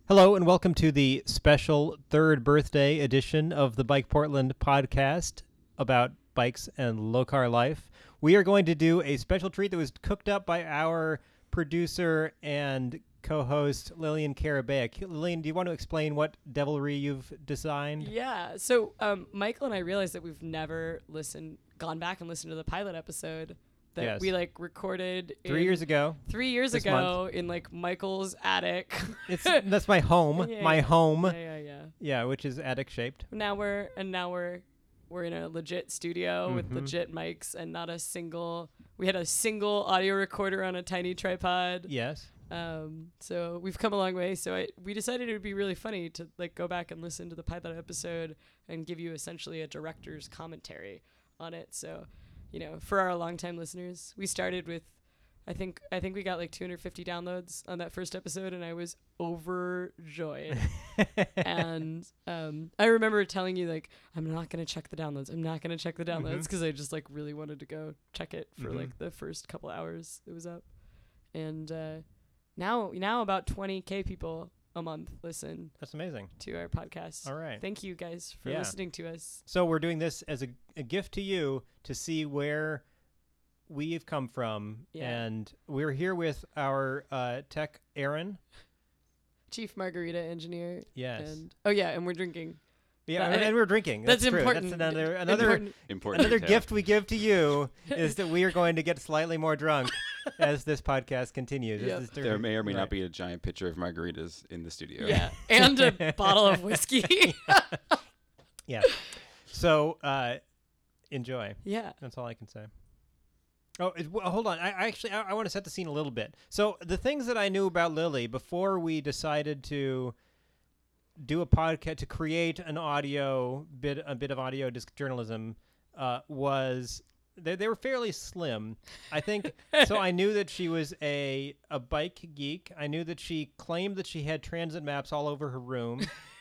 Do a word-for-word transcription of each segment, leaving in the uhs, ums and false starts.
Hello and welcome to the special third birthday edition of the Bike Portland podcast about bikes and low-car life. We are going to do a special treat that was cooked up by our producer and co-host Lillian Karabaic. Lillian, do you want to explain what devilry you've designed? Yeah. So um, Michael and I realized that we've never listened, gone back and listened to the pilot episode that Yes. we like recorded Three in- years ago. Three years this ago in like Michael's attic. It's that's my home. Yeah, my yeah. home. Yeah, yeah, yeah. Yeah, which is attic shaped. Now we're and now we're we're in a legit studio with Mhm. legit mics and not a single. We had a single audio recorder on a tiny tripod. Yes. Um, so we've come a long way. So I, we decided it would be really funny to like go back and listen to the pilot episode and give you essentially a director's commentary on it. So, you know, for our longtime listeners, we started with, I think, I think we got like two hundred fifty downloads on that first episode, and I was overjoyed. and um, I remember telling you like, I'm not gonna check the downloads. I'm not gonna check the downloads because Mhm. I just like really wanted to go check it for Mhm. like the first couple hours it was up, and. uh Now, now about twenty K people a month listen That's amazing. to our podcast. All right. Thank you guys for Yeah. listening to us. So we're doing this as a, a gift to you to see where we've come from. Yeah. And we're here with our uh, tech, Aaron. Chief Margarita Engineer. Yes. And oh yeah, and we're drinking. yeah, that- and, and we're drinking. That's, true. important. That's another another Important. Important another detail. gift we give to you is that we are going to get slightly more drunk as this podcast continues. as Yep. this There may or may right. not be a giant pitcher of margaritas in the studio. Yeah, and a bottle of whiskey. Yeah. So uh, enjoy. Yeah. That's all I can say. Oh, it, well, hold on. I, I actually I, I want to set the scene a little bit. So the things that I knew about Lily before we decided to do a podcast to create an audio bit a bit of audio disc journalism uh, was they they were fairly slim. I think so. I knew that she was a a bike geek. I knew that she claimed that she had transit maps all over her room.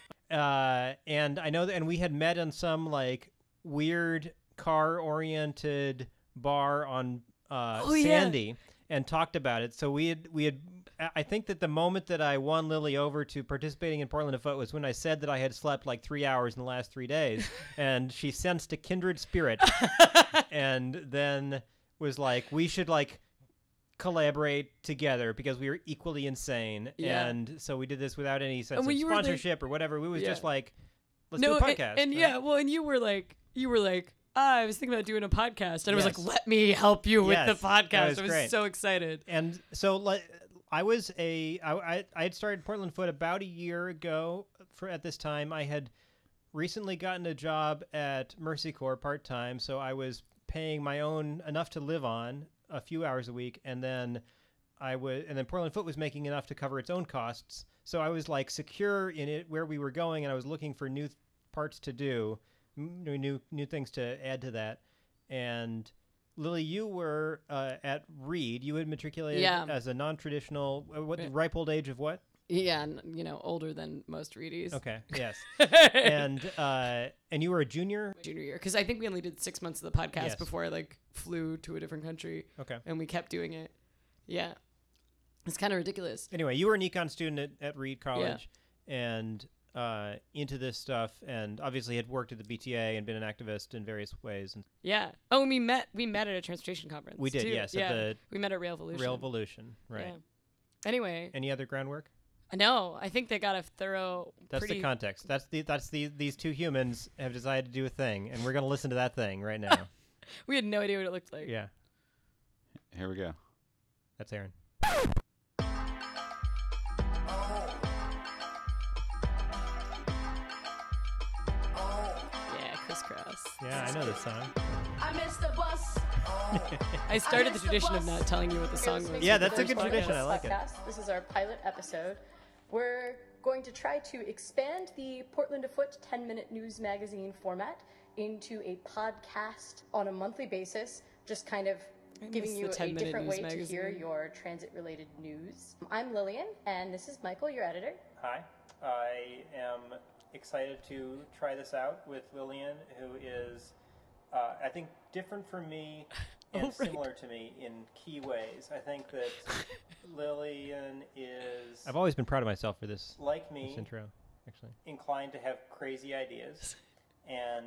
Uh, and I know that, and we had met in some like weird car-oriented bar on uh, Oh, yeah. Sandy and talked about it. So we had we had. I- I think that the moment that I won Lily over to participating in Portland Afoot was when I said that I had slept like three hours in the last three days, and she sensed a kindred spirit, and then was like, we should like collaborate together because we were equally insane. Yeah. And so we did this without any sense And when of you were, like- sponsorship or whatever. We was Yeah. just like, let's no, do a and- podcast. And, right? yeah, well, and you were like, you were like, ah, I was thinking about doing a podcast, and I was Yes. like, let me help you with Yes, the that podcast. was I was great. so excited. And so like I was a I, I I had started Portland Foot about a year ago. For at this time, I had recently gotten a job at Mercy Corps part time, so I was paying my own enough to live on a few hours a week, and then I would and then Portland Foot was making enough to cover its own costs. So I was like secure in it where we were going, and I was looking for new th- parts to do, m- new new new things to add to that, and. Lily, you were uh, at Reed. You had matriculated Yeah. as a non-traditional. Uh, what Yeah. ripe old age of what? Yeah, and, you know, older than most Reedies. Okay, yes. and uh, and you were a junior. Junior year, because I think we only did six months of the podcast Yes. before I like flew to a different country, Okay. and we kept doing it. Yeah, it's kind of ridiculous. Anyway, you were an econ student at, at Reed College, and uh, into this stuff, and obviously had worked at the B T A and been an activist in various ways. And Yeah. Oh, and we met. We met at a transportation conference. we did, too. yes, Yeah. at the we met at Railvolution. Railvolution, right? Yeah. Anyway, Any other groundwork? no, I think they got a thorough. That's pretty, the context. That's the that's the these two humans have decided to do a thing, and we're gonna listen to that thing right now. We had no idea what it looked like. Yeah, Here we go. that's Aaron. Yeah, crisscross. Yeah, I know this song. I missed the bus. I started the missed the tradition of bus. not telling you what the You're song listening was. to Yeah, the that's a First good Podcast tradition. I like it. podcast. This is our pilot episode. We're going to try to expand the Portland Afoot ten-minute news magazine format into a podcast on a monthly basis, just kind of I giving miss you the a ten-minute different news way to hear magazine. your transit-related news. I'm Lillian, and this is Michael, your editor. Hi, I am excited to try this out with Lillian, who is, uh, I think, different from me and Oh, right. similar to me in key ways. I think that Lillian is, Oh. I've always been proud of myself for this, like this me, intro, actually. inclined to have crazy ideas, and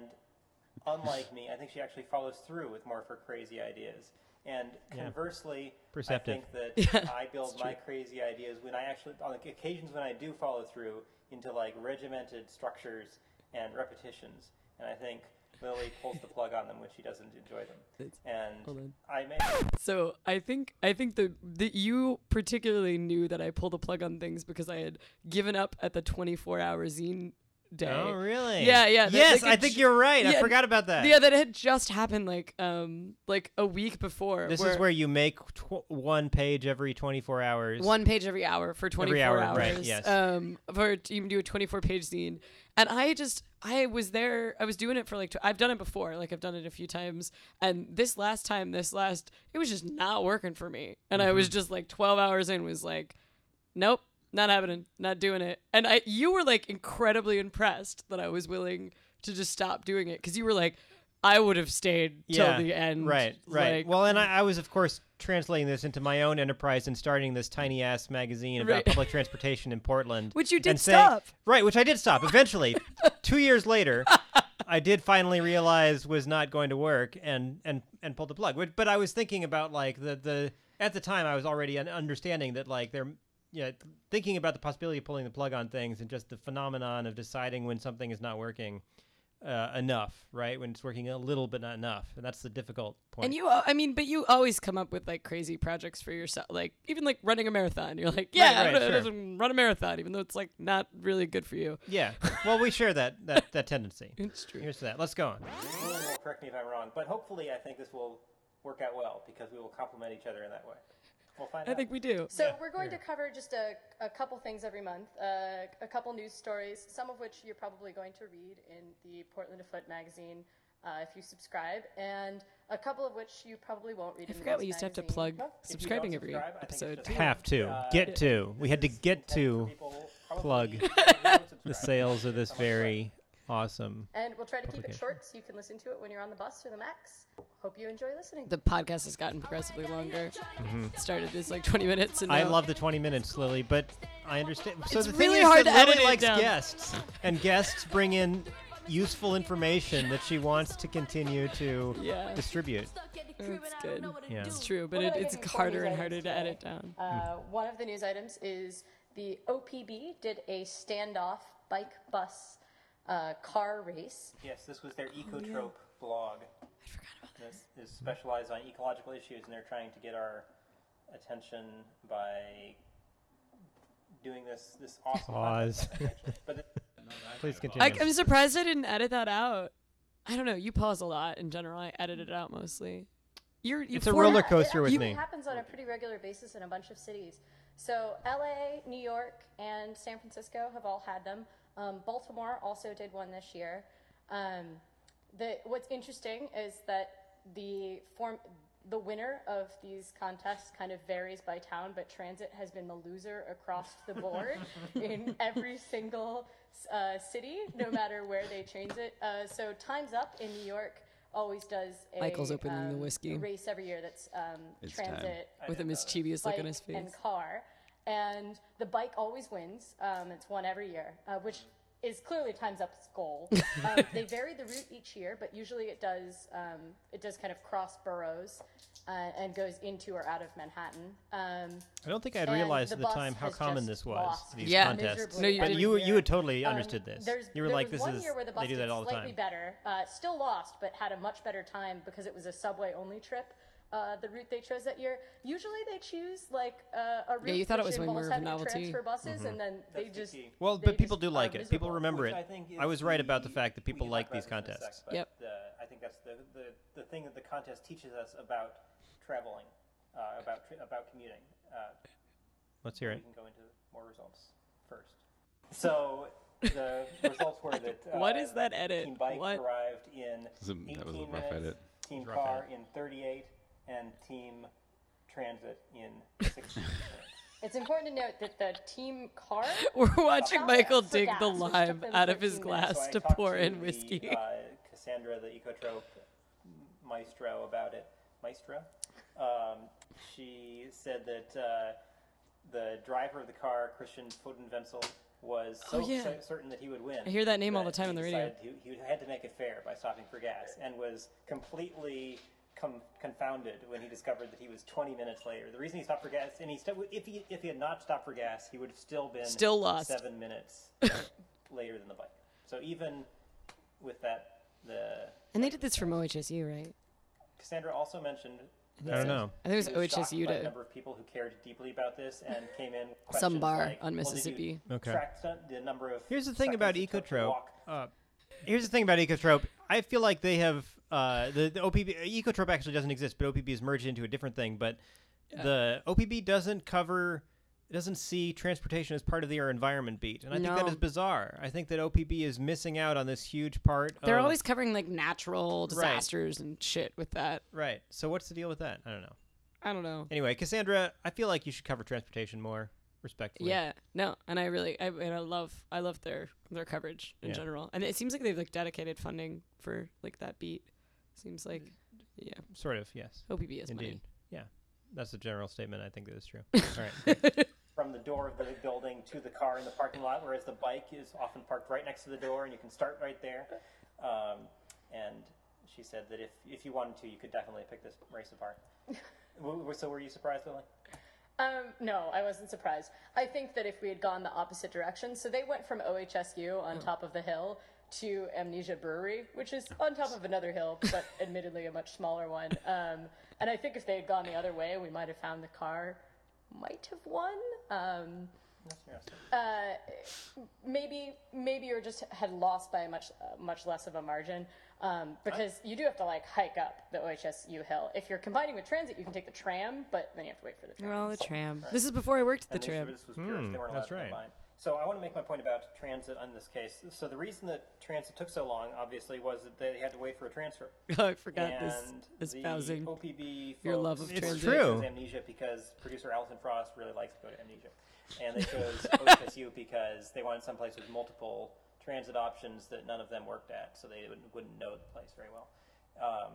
unlike me, I think she actually follows through with more of her crazy ideas. And Yeah. conversely, Perceptive. I think that Yeah, I build it's my true. crazy ideas when I actually, on the occasions when I do follow through, into like regimented structures and repetitions. And I think Lily pulls the plug on them when she doesn't enjoy them. It's- hold And on. I may. So I think I think the that you particularly knew that I pulled the plug on things because I had given up at the twenty-four hour zine day. Oh, really? Yeah, yeah, that- Yes, like I a think j- you're right. I yeah, forgot about that. Yeah, that had just happened like um like a week before. This is where you make tw- one page every twenty-four hours. one page every hour for twenty-four hour, hours. right, yes. Um, for you can do a twenty-four page zine, and I just I was there. I was doing it for like tw- I've done it before. Like I've done it a few times, and this last time, this last it was just not working for me, and I was just like twelve hours in, was like, nope. Not happening, not doing it. And I, you were like incredibly impressed that I was willing to just stop doing it because you were like, I would have stayed till Yeah, the end. Right, right. Like, Well, and I, I was, of course, translating this into my own enterprise and starting this tiny-ass magazine about Right. public transportation in Portland. Which you did and saying- stop. Right, which I did stop. Eventually, two years later, I did finally realize was not going to work and, and, and pulled the plug. But, but I was thinking about, like, the, the at the time, I was already un- understanding that, like, there... Yeah, thinking about the possibility of pulling the plug on things and just the phenomenon of deciding when something is not working uh, enough, right? When it's working a little but not enough. And that's the difficult point. And you, al- I mean, but you always come up with like crazy projects for yourself, like even like running a marathon. You're like, yeah, right, I'm sure. gonna run a marathon, even though it's like not really good for you. Yeah. Well, we share that, that, that tendency. It's true. Here's that. Let's go on. Lily will correct me if I'm wrong, but hopefully I think this will work out well because we will complement each other in that way. We'll find I out. think we do. So Yeah, we're going here. to cover just a, a couple things every month, uh, a couple news stories, some of which you're probably going to read in the Portland Afoot magazine uh, if you subscribe, and a couple of which you probably won't read I in forgot the we news used to have to magazine. plug Well, if you subscribing don't every subscribe, I think it's episode. just too. Have to. Uh, Get to. We had to This is get intended to for people probably plug who don't the subscribe. sales of this How much do I- very awesome. And we'll try to keep it Publication. short so you can listen to it when you're on the bus or the Max. Hope you enjoy listening. The podcast has gotten progressively longer. It started as like twenty minutes, and I now- love the twenty minutes, Lily, but I understand. So It's the thing really is hard that to edit Lily it likes down. guests, and guests bring in useful information that she wants to continue to Yeah. distribute. It's good. Yeah. It's true, but What it, about it's getting four harder news and harder items to today? edit down. Uh, one of the news items is the O P B did a standoff bike bus uh, car race. Yes, this was their Ecotrope blog. I forgot about that. This is specialized on ecological issues, and they're trying to get our attention by doing this this awesome Pause. podcast, actually. But it, Please continue. I, I'm surprised I didn't edit that out. I don't know. You pause a lot in general. I edited it out mostly. You're you It's a form- roller Yeah, coaster it with actually me. happens on a pretty regular basis in a bunch of cities. So L A, New York, and San Francisco have all had them. Um, Baltimore also did one this year. Um, the what's interesting is that the form the winner of these contests kind of varies by town, but transit has been the loser across the board in every single uh, city, no matter where they transit. Uh, so Time's Up in New York always does a, Michael's opening the um, whiskey. a race every year that's um, It's time. transit, with a mischievous look bike, on his face. and car. And the bike always wins. Um, it's won every year, uh, which is clearly Time's Up's goal. Um, they vary the route each year, but usually it does um, it does kind of cross boroughs uh, and goes into or out of Manhattan. Um, I don't think I'd and realized the at the bus time how has common just this was. lost These Yeah. contests. miserably No, you But did. every you year. you had totally Um, understood this. There's, You were there like, was this one is year where the bus they do that did all the slightly time. better, uh, still lost, but had a much better time because it was a subway only trip. Uh, the route they chose that year. Usually they choose like uh, a route you thought it which was way involves more of a having to novelty. transfer buses, and then they That's the just key. Well, they but people just do are like it. People miserable. remember Which it. I think is I was right about the the- fact that people we like talked these about this in a contests. sec, but, Yep. uh, I think that's the, the, the thing that the contest teaches us about traveling, uh, about tra- about commuting. Uh, Let's hear we it. can go into more results first. So the results were that uh, What is that edit? Team Bike What? arrived in That was a- that was a eighteen rough minutes, edit. Team Rough Car edit. in thirty-eight, and Team Transit in sixteen minutes. It's important to note that the team car We're watching stopped Michael for dig gas, the which took lime them out of his thirteen minutes. glass So I to talked pour to in the, whiskey. Uh, Cassandra, the Ecotrope maestro, about it Maestro. Um, she said that uh, the driver of the car, Christian Foden-Wenzel, was so Oh, yeah. cer- certain that he would win. I hear that name all the that time he on the radio. decided He, he had to make it fair by stopping for gas, and was completely com- confounded when he discovered that he was twenty minutes later. The reason he stopped for gas, and he st- if he if he had not stopped for gas, he would have still been Still lost. seven minutes later than the bike. So even with that, the And they did this from O H S U, right? Cassandra also mentioned. I don't know. I think it was she O H S U shocked by the to number of people who cared deeply about this and came in some questions bar like, on well, did you Mississippi. Okay. track st- the number of Here's the thing about seconds it took to Ecotrope. walk? Uh, here's the thing about Ecotrope. I feel like they have uh, the, the O P B. Ecotrope actually doesn't exist, but O P B is merged into a different thing. But the O P B doesn't cover, doesn't see transportation as part of their environment beat, and I think that No. is bizarre. I think that O P B is missing out on this huge part. They're of, always covering like natural disasters and shit with that. right. So what's the deal with that? I don't know. I don't know. Anyway, Cassandra, I feel like you should cover transportation more respectfully. Yeah, no, and I really, I, and I love, I love their their coverage in Yeah. general, and it seems like they've like dedicated funding for like that beat. Seems like, yeah, Sort of. Yes. O P B is Indeed. Yeah. That's a general statement. I think that is true. money. All right. From the door of the building to the car in the parking lot, whereas the bike is often parked right next to the door, and you can start right there. Um, and she said that if if you wanted to, you could definitely pick this race apart. W- w- so were you surprised, Lily? Um, no, I wasn't surprised. I think that if we had gone the opposite direction, so they went from O H S U on top of the hill to Amnesia Brewery, which is on top of another hill, but admittedly a much smaller one. Um, and I think if they had gone the other way, we might have found the car might have won. Um, That's interesting. uh, maybe, maybe or just had lost by a much, uh, much less of a margin. Um, because you do have to like hike up the O H S U hill. If you're combining with transit, you can take the tram, but then you have to wait for the tram. Well, the tram. This is before I worked at the And they- tram. This was pure, Hmm, they weren't that's allowed to right. combine. So I want to make my point about transit in this case. So the reason that transit took so long, obviously, was that they had to wait for a transfer. I forgot and this the espousing O P B your folks love of It's transit. true. chose Amnesia because producer Alison Frost really likes to go to Amnesia, and they chose O H S U because they wanted someplace with multiple transit options that none of them worked at, so they wouldn't, wouldn't know the place very well. Um,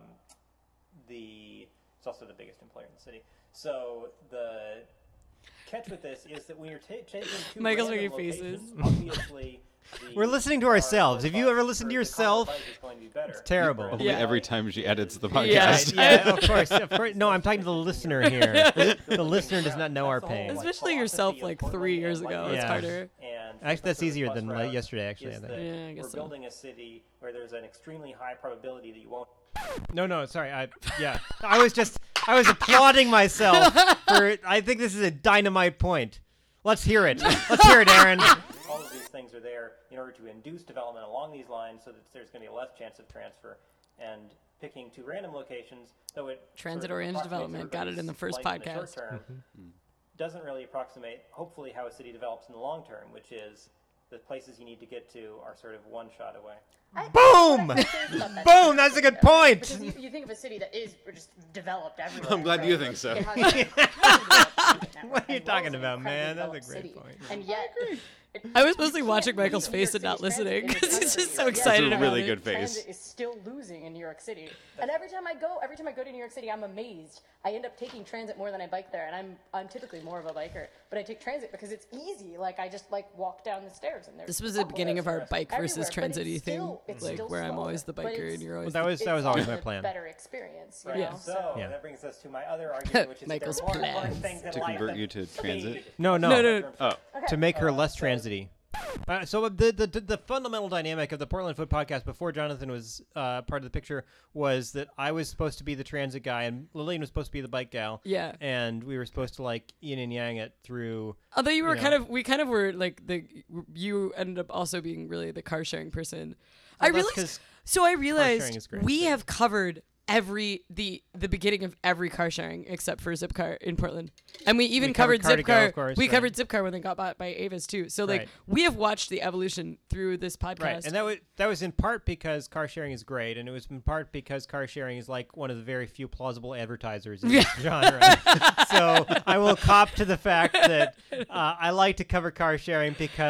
the it's also the biggest employer in the city. So the catch with this is that when you're ta- taking two Michael's random making faces. locations, obviously the We're listening to car ourselves. or Have you bus ever listened to or the car or yourself? bike is going to be better. It's terrible. Probably Yeah. every time she edits the Yeah. podcast. Right, yeah, of course, of course. No, I'm talking to the listener here. The listener does not know our That's the whole, pain. like, Especially philosophy yourself, of like, Portland three and years what ago. it It's is. harder. And Actually, that's sort of easier bus than route like yesterday. Actually, I is think. that Yeah, I guess we're so. building a city where there's an extremely high probability that you won't. No, no, sorry. I yeah. I was just I was applauding myself for. I think this is a dynamite point. Let's hear it. Let's hear it, Aaron. All of these things are there in order to induce development along these lines, so that there's going to be a less chance of transfer. And picking two random locations, though it sort of Transit-oriented approximates development. Got it in the everybody's first life in the short podcast. term, doesn't really approximate, hopefully, how a city develops in the long term, which is the places you need to get to are sort of one shot away. I- Boom! what I think about that Boom! is That's a good though, point. Because you, you think of a city that is just developed everywhere. I'm glad right? you think so. It has an incredibly developed transit network, What are you and talking Wells is an about, man? incredibly That's a developed great city. point. And yet, it- I was you mostly can't watching beat Michael's New York face and not City's listening transit in because the he's just so country. excited It's a about really it. good face. Transit is still losing in New York City. And every time I go, every time I go to New York City, I'm amazed. I end up taking transit more than I bike there, and I'm I'm typically more of a biker, but I take transit because it's easy. Like I just like walk down the stairs and there's. This was the beginning of our bike versus everywhere, but transit-y it's thing, still- it's like still where I'm slower, always the but biker it's- and you're always That the was that was it's always also my a plan. Better experience, you Right. know? So Yeah. that brings us to my other argument, which is Michael's that there are more plans. important things in To life convert than you to speed. transit? No, no, No, no, no. Oh, Okay. To make her Uh, less so- transity. Uh, so the, the the fundamental dynamic of the Portland Foot podcast before Jonathan was uh, part of the picture was that I was supposed to be the transit guy and Lillian was supposed to be the bike gal. Yeah. And we were supposed to like yin and yang it through. Although you were you kind know. of, we kind of were like the, you ended up also being really the car sharing person. I Well, that's realized, 'cause so I sharing realized is great, we but- have covered every the the beginning of every car sharing except for Zipcar in Portland, and we even We covered covered, Car to Go, Zipcar. of course, we right. covered Zipcar when they got bought by Avis too. So like Right. we have watched the evolution through this podcast. Right, and that was that was in part because car sharing is great, and it was in part because car sharing is like one of the very few plausible advertisers in this genre. So I will cop to the fact that uh, I like to cover car sharing because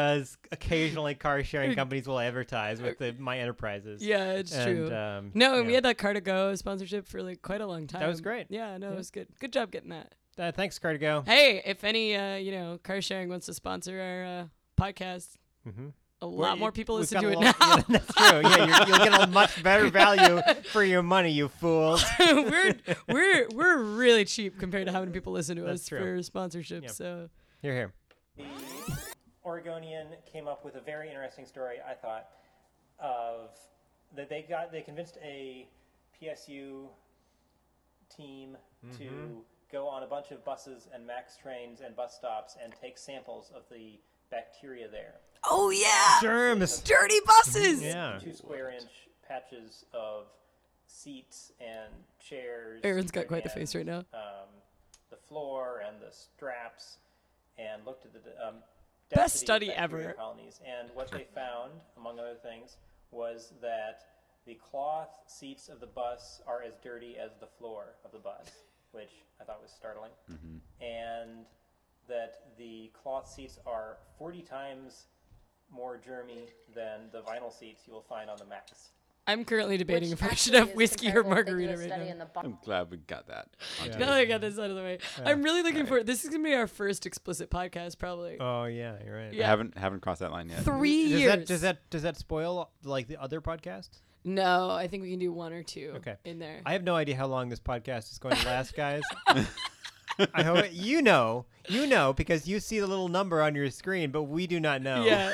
occasionally car sharing companies will advertise with the My Enterprises. Yeah, it's and, true. Um, No, and we yeah. had that Car to Go sponsorship for like quite a long time. That was great. Yeah, no, Yeah. it was good. Good job getting that. Uh, thanks, Car to Go. Hey, if any, uh, you know, car sharing wants to sponsor our uh, podcast, Mm-hmm. a lot more people We've listen got to a it lot- now. Yeah, that's true. Yeah, you're, you'll get a much better value for your money, you fools. we're we're we're really cheap compared to how many people listen to That's us true. for sponsorships. Yeah. So Here, here. The Oregonian came up with a very interesting story, I thought, of that they got they convinced a P S U team Mm-hmm. to go on a bunch of buses and MAX trains and bus stops and take samples of the bacteria there. oh yeah, Germs. dirty buses. Yeah. Two square inch patches of seats and chairs. Aaron's got quite the and, face right now. Um, the floor and the straps, and looked at the um, Best density of study bacteria ever. colonies. And what they found, among other things, was that the cloth seats of the bus are as dirty as the floor of the bus, which I thought was startling. And that the cloth seats are forty times more germy than the vinyl seats you will find on the MAX. I'm currently debating Which if I should actually have is whiskey or comparable. They did margarita a right study now. in the bar- I'm glad we got that. on Yeah. tape. Now that I got this out of the way, I'm really looking for. This is gonna be our first explicit podcast, probably. Oh yeah, you're right. I Yeah. haven't haven't crossed that line yet. Three Does years. that does that does that spoil like the other podcasts? No, I think we can do one or two. Okay. In there. I have no idea how long this podcast is going to last, guys. I hope you know, you know, because you see the little number on your screen, but we do not know. Yeah.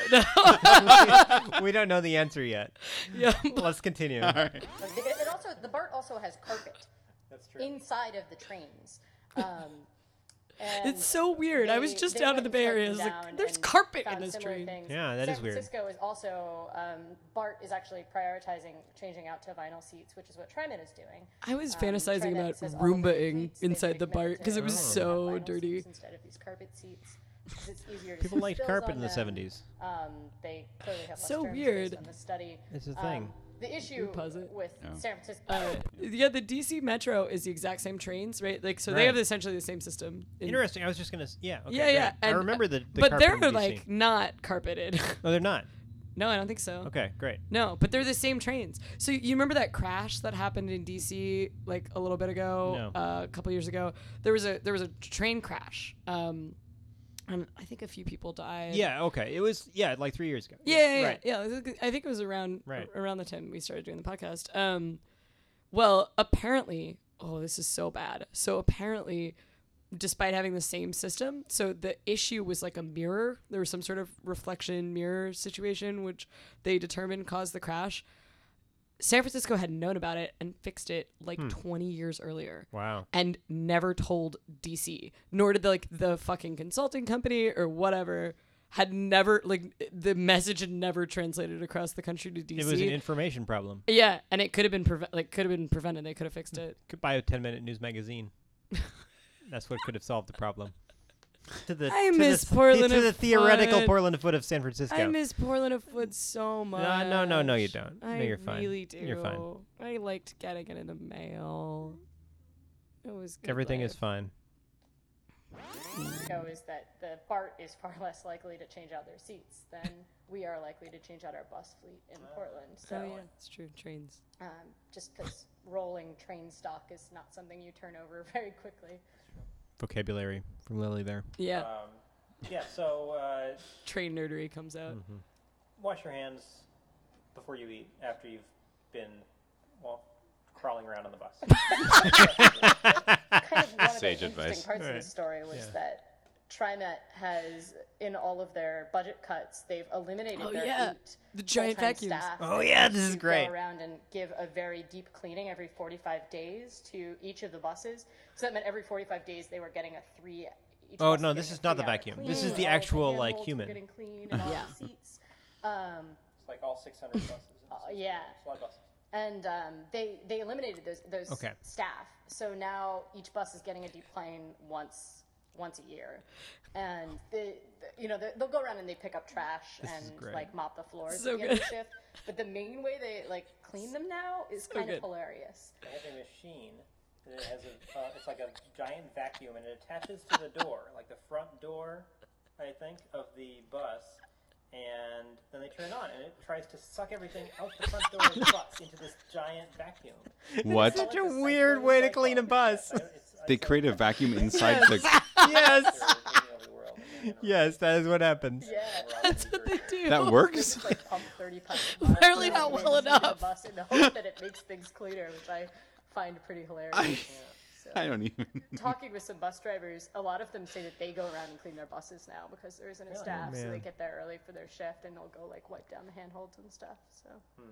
No. we don't know the answer yet. yeah. Let's continue. All right. It, it also the BART also has carpet That's true. inside of the trains. Um, and It's so weird. I was they- just they down went in the Bay and Area. I tracked was them like, down there's and carpet in found this similar train. things. Yeah, that San is weird. Francisco is also um, BART is actually prioritizing changing out to vinyl seats, which is what Trimet is doing. I was Um, fantasizing Trimet about says all of their Roombaing fleets, they've inside the recommitted BART because it to was Oh. so have vinyl dirty. seats instead of these carpet seats. 'Cause it's easier to People see liked spills carpet on in the them. seventies. Um, they clearly have less So germs weird. based on the study. It's a Um, thing. the issue pause it? with Yeah. San Francisco. Uh, yeah, the D C Metro is the exact same trains, right? Like, so Right. they have essentially the same system. in- Interesting. I was just gonna. s- Yeah. Okay, Yeah, great. yeah. I and- remember the. the but carpet they're in D C. like not carpeted. No, they're not. No, I don't think so. Okay, great. No, but they're the same trains. So you remember that crash that happened in D C like a little bit ago, No. uh, a couple years ago? There was a there was a train crash. Um, and I think a few people died. Yeah. Okay. It was. Yeah, like three years ago. Yeah, yeah, yeah, Right. yeah. I think- I think it was around Right. ar- around the time we started doing the podcast. Um, well, apparently, oh, this is so bad. So apparently, despite having the same system, so the issue was like a mirror. There was some sort of reflection mirror situation, which they determined caused the crash. San Francisco had known about it and fixed it like Hmm. twenty years earlier Wow. and never told D C, nor did the, like the fucking consulting company or whatever had never like the message had never translated across the country to D C. It was an information problem. yeah, and it could have been preve- like could have been prevented. They could have fixed it. Could buy a ten-minute news magazine. That's what could have solved the problem. To the, I to miss the, Portland to the of theoretical Foot. Portland of Foot of San Francisco. I miss Portland of Foot so much. No, no, no, no, you don't. No, I you're fine. really do. You're fine. I liked getting it in the mail. It was good Everything is life. fine. Go is that the BART is far less likely to change out their seats than we are likely to change out our bus fleet in Portland. So, Oh yeah, it's true. Trains. um, just because rolling train stock is not something you turn over very quickly. Vocabulary from Lily there. Yeah, Um, yeah, so uh, train nerdery comes out. Mm-hmm. wash your hands before you eat after you've been, well, crawling around on the bus. Kind of one of Sage the advice. interesting parts of Right. the story was Yeah. that TriMet has, in all of their budget cuts, they've eliminated Oh, their yeah. eight The giant full-time vacuums. staff Oh, that yeah, used this is to great. Go around and give a very deep cleaning every forty-five days to each of the buses. So that meant every forty-five days they were getting a three. Each Oh, bus no, was this getting is a not the three-hour vacuum. clean, This is the all of the actual, like, handholds were human. Getting clean and all Yeah. the seats. Um, It's like all six hundred buses. Uh, yeah. It's a lot of buses. and um, they they eliminated those those Okay. staff. So now each bus is getting a deep clean once once a year, and they, the, you know they, they'll go around and they pick up trash This is and great. like mop the floors So at the end of the good. shift. But the main way they like clean them now is So kind good. of hilarious. They have a machine that has a, uh, it's like a giant vacuum, and it attaches to the door, like the front door, I think, of the bus, and then they turn it on, and it tries to suck everything out the front door of the bus into this giant vacuum. What? Such a weird way to clean a bus. They create a vacuum inside the. Yes. Yes, that is what happens. Yeah. That's what they do. That works. Just like pump thirty pints of Apparently water not into well the enough. bus in the hope that it makes things cleaner, which I find pretty hilarious. I, Yeah, so. I don't even. Talking with some bus drivers, a lot of them say that they go around and clean their buses now because there isn't a staff, so Man. they get there early for their shift and they'll go like wipe down the handholds and stuff. So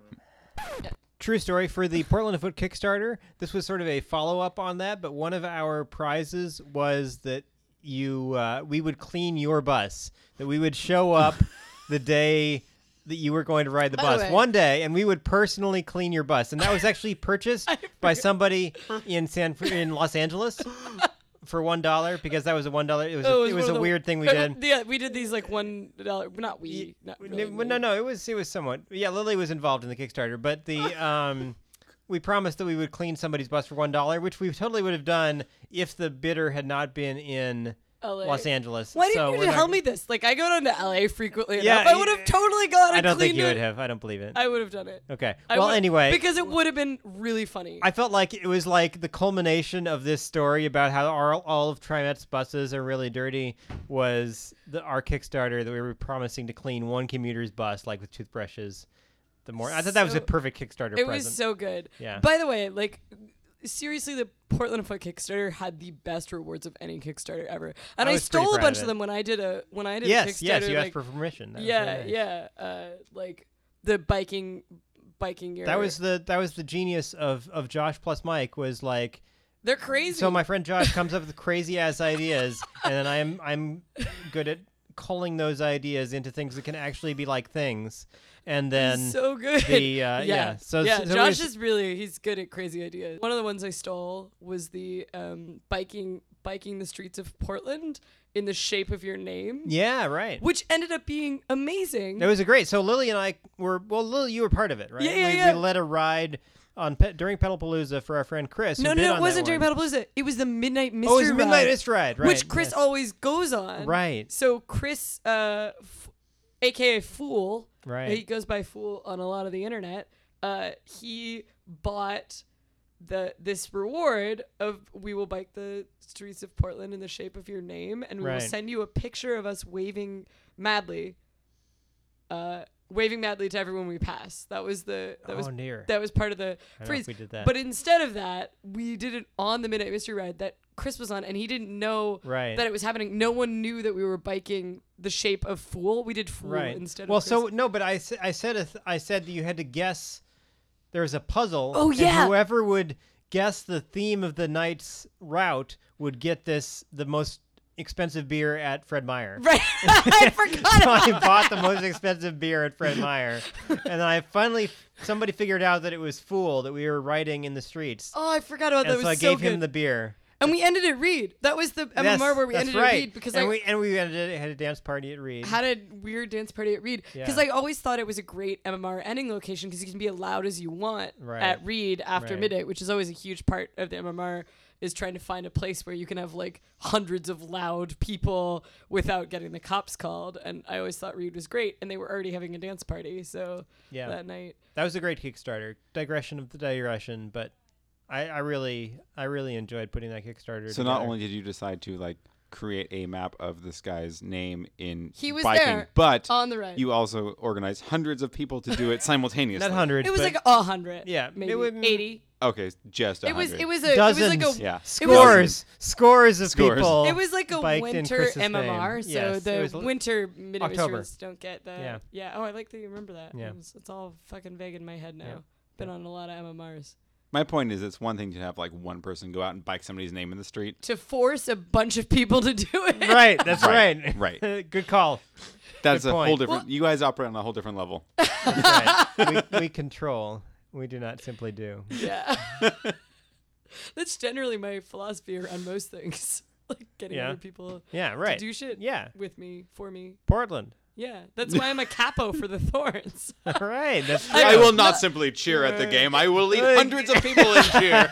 True story for the Portland Afoot Kickstarter. This was sort of a follow up on that, but one of our prizes was that you uh, we would clean your bus. That we would show up the day that you were going to ride the By the bus way- one day, and we would personally clean your bus. And that was actually purchased by somebody in San in Los Angeles for one dollar because that was a one dollar. It was Oh, a, it was one a of the- weird thing we uh, did. Yeah, we did these like one dollar. Not we. Not really no, me. no, no, it was it was somewhat. Yeah, Lily was involved in the Kickstarter, but the um, we promised that we would clean somebody's bus for one dollar, which we totally would have done if the bidder had not been in L A. Los Angeles. Why so didn't we're you not- tell me this? Like I go down to L A frequently Yeah, enough. I would have y- totally gone and I don't think cleaned you it. would have. I don't believe it. I would have done it. Okay. I Well, would- anyway, because it would have been really funny. I felt like it was like the culmination of this story about how all, all of TriMet's buses are really dirty was the our Kickstarter that we were promising to clean one commuter's bus like with toothbrushes. The more I thought that was a So- perfect Kickstarter it present. was so good. Yeah. By the way, like seriously, the Portland Afoot Kickstarter had the best rewards of any Kickstarter ever, and I I, was pretty stole a proud bunch of of it. them when I did a when I did a yes, Kickstarter. yes, you asked like, for permission. That was yeah, very nice. yeah, uh, like the biking, biking your. That was the that was the genius of of Josh plus Mike was like. They're crazy. So my friend Josh comes up with crazy ass ideas, and then I'm I'm good at culling those ideas into things that can actually be like things, and then so good. the uh, yeah. So yeah, so it Josh was- is really he's good at crazy ideas. One of the ones I stole was the um, biking biking the streets of Portland in the shape of your name, yeah, right. which ended up being amazing. It was a great. So Lily and I were well. Lily, you were part of it, right? Yeah, yeah, we, yeah. we led a ride on pe- during Pedalpalooza for our friend Chris. who no, bid no, no, on it that wasn't during one. Pedalpalooza. It was the Midnight Mystery Oh, it was Midnight Ride, Mystery Ride, right? which Chris yes. always goes on. Right. So Chris, uh, f- A K A Fool, Right. he goes by Fool on a lot of the internet. Uh, he bought the this reward of we will bike the streets of Portland in the shape of your name, and we Right. will send you a picture of us waving madly, uh, waving madly to everyone we pass. That was the that oh was dear. that was part of the I don't know if phrase. we did that. But instead of that, we did it on the Midnight Mystery Ride that Chris was on, and he didn't know right. that it was happening. No one knew that we were biking the shape of Fool. We did Fool right. instead well, of Chris. so no, but I, sa- I said a th- I said that you had to guess. There was a puzzle. Oh, and yeah. whoever would guess the theme of the night's route would get this the most expensive beer at Fred Meyer. Right. I forgot So about I bought the most expensive beer at Fred Meyer, and then I finally somebody figured out that it was Fool that we were riding in the streets, Oh, I forgot about that. and It so was I so gave good. him the beer. And we ended at Reed. That was the M M R Yes, where we that's ended right. at Reed because and I we and we ended, had a dance party at Reed. had a weird dance party at Reed because Yeah. I always thought it was a great M M R ending location because you can be as loud as you want Right. at Reed after Right. midnight, which is always a huge part of the M M R. Is trying to find a place where you can have like hundreds of loud people without getting the cops called. And I always thought Reed was great, and they were already having a dance party. So yeah, that night, that was a great Kickstarter. Digression of the digression, but I, I really I really enjoyed putting that Kickstarter. So together. not only did you decide to like create a map of this guy's name in He was biking, there but on the ride, you also organized hundreds of people to do it simultaneously. not hundreds. it was but like a hundred. Yeah, maybe it would- eighty. Okay, just a It was hundred. it was a dozens. it was like a yeah. It was- scores scores of Scores. people. It was like a biked in winter Chris's M M R, name. so Yes, it the was l- winter Midnight October. Mysteries don't get the Yeah. yeah. Oh, I like that you remember that. Yeah. It's, it's all fucking vague in my head now. Yeah. Been Yeah. on a lot of M M Rs. My point is, it's one thing to have like one person go out and bike somebody's name in the street. To force a bunch of people to do it. right. That's Right, right. right. Good call. That's Good a point. whole different. you guys operate on a whole different level. That's right. we, we control. We do not simply do. Yeah. That's generally my philosophy around most things. Like getting Yeah. other people Yeah. Right. to do shit Yeah. with me, for me. Portland. Yeah. That's why I'm a capo for the Thorns. All right. That's true. I I will not No. simply cheer at the Right. game. I will lead Right. hundreds of people in cheer.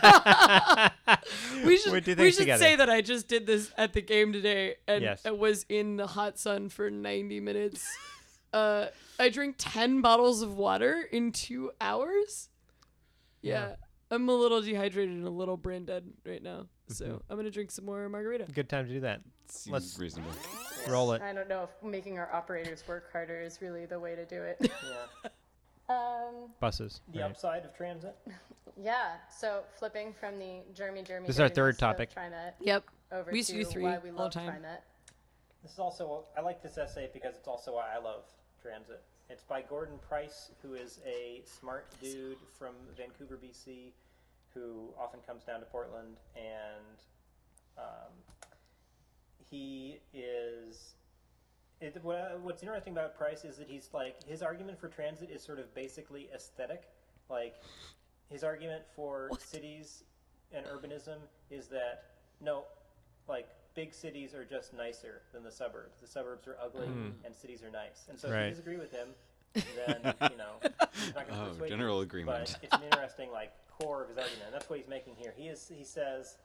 We should, We do we things should together. say that I just did this at the game today and Yes. I was in the hot sun for ninety minutes Uh, I drink ten bottles of water in two hours. Yeah. Yeah. I'm a little dehydrated and a little brain dead right now. So Mhm. I'm going to drink some more margarita. Good time to do that. Seems Let's- reasonable. Roll it. I don't know if making our operators work harder is really the way to do it. Yeah. um, Buses. The right. upside of transit. yeah, so flipping from the Jeremy Jeremy. This is our Jeremy third Must of topic. TriMet Yep. over We used to to do three why we all love the time. TriMet. This is also, I like this essay because it's also why I love transit. It's by Gordon Price, who is a smart dude from Vancouver, B C, who often comes down to Portland, and um, he is. It, what, what's interesting about Price is that he's like his argument for transit is sort of basically aesthetic. Like his argument for What? cities and urbanism is that no, like big cities are just nicer than the suburbs. The suburbs are ugly Mm. and cities are nice. And so if Right. you disagree with him, then you know he's not going to Oh, persuade general you. agreement. But it's an interesting like core of his argument. And that's what he's making here. He is he says.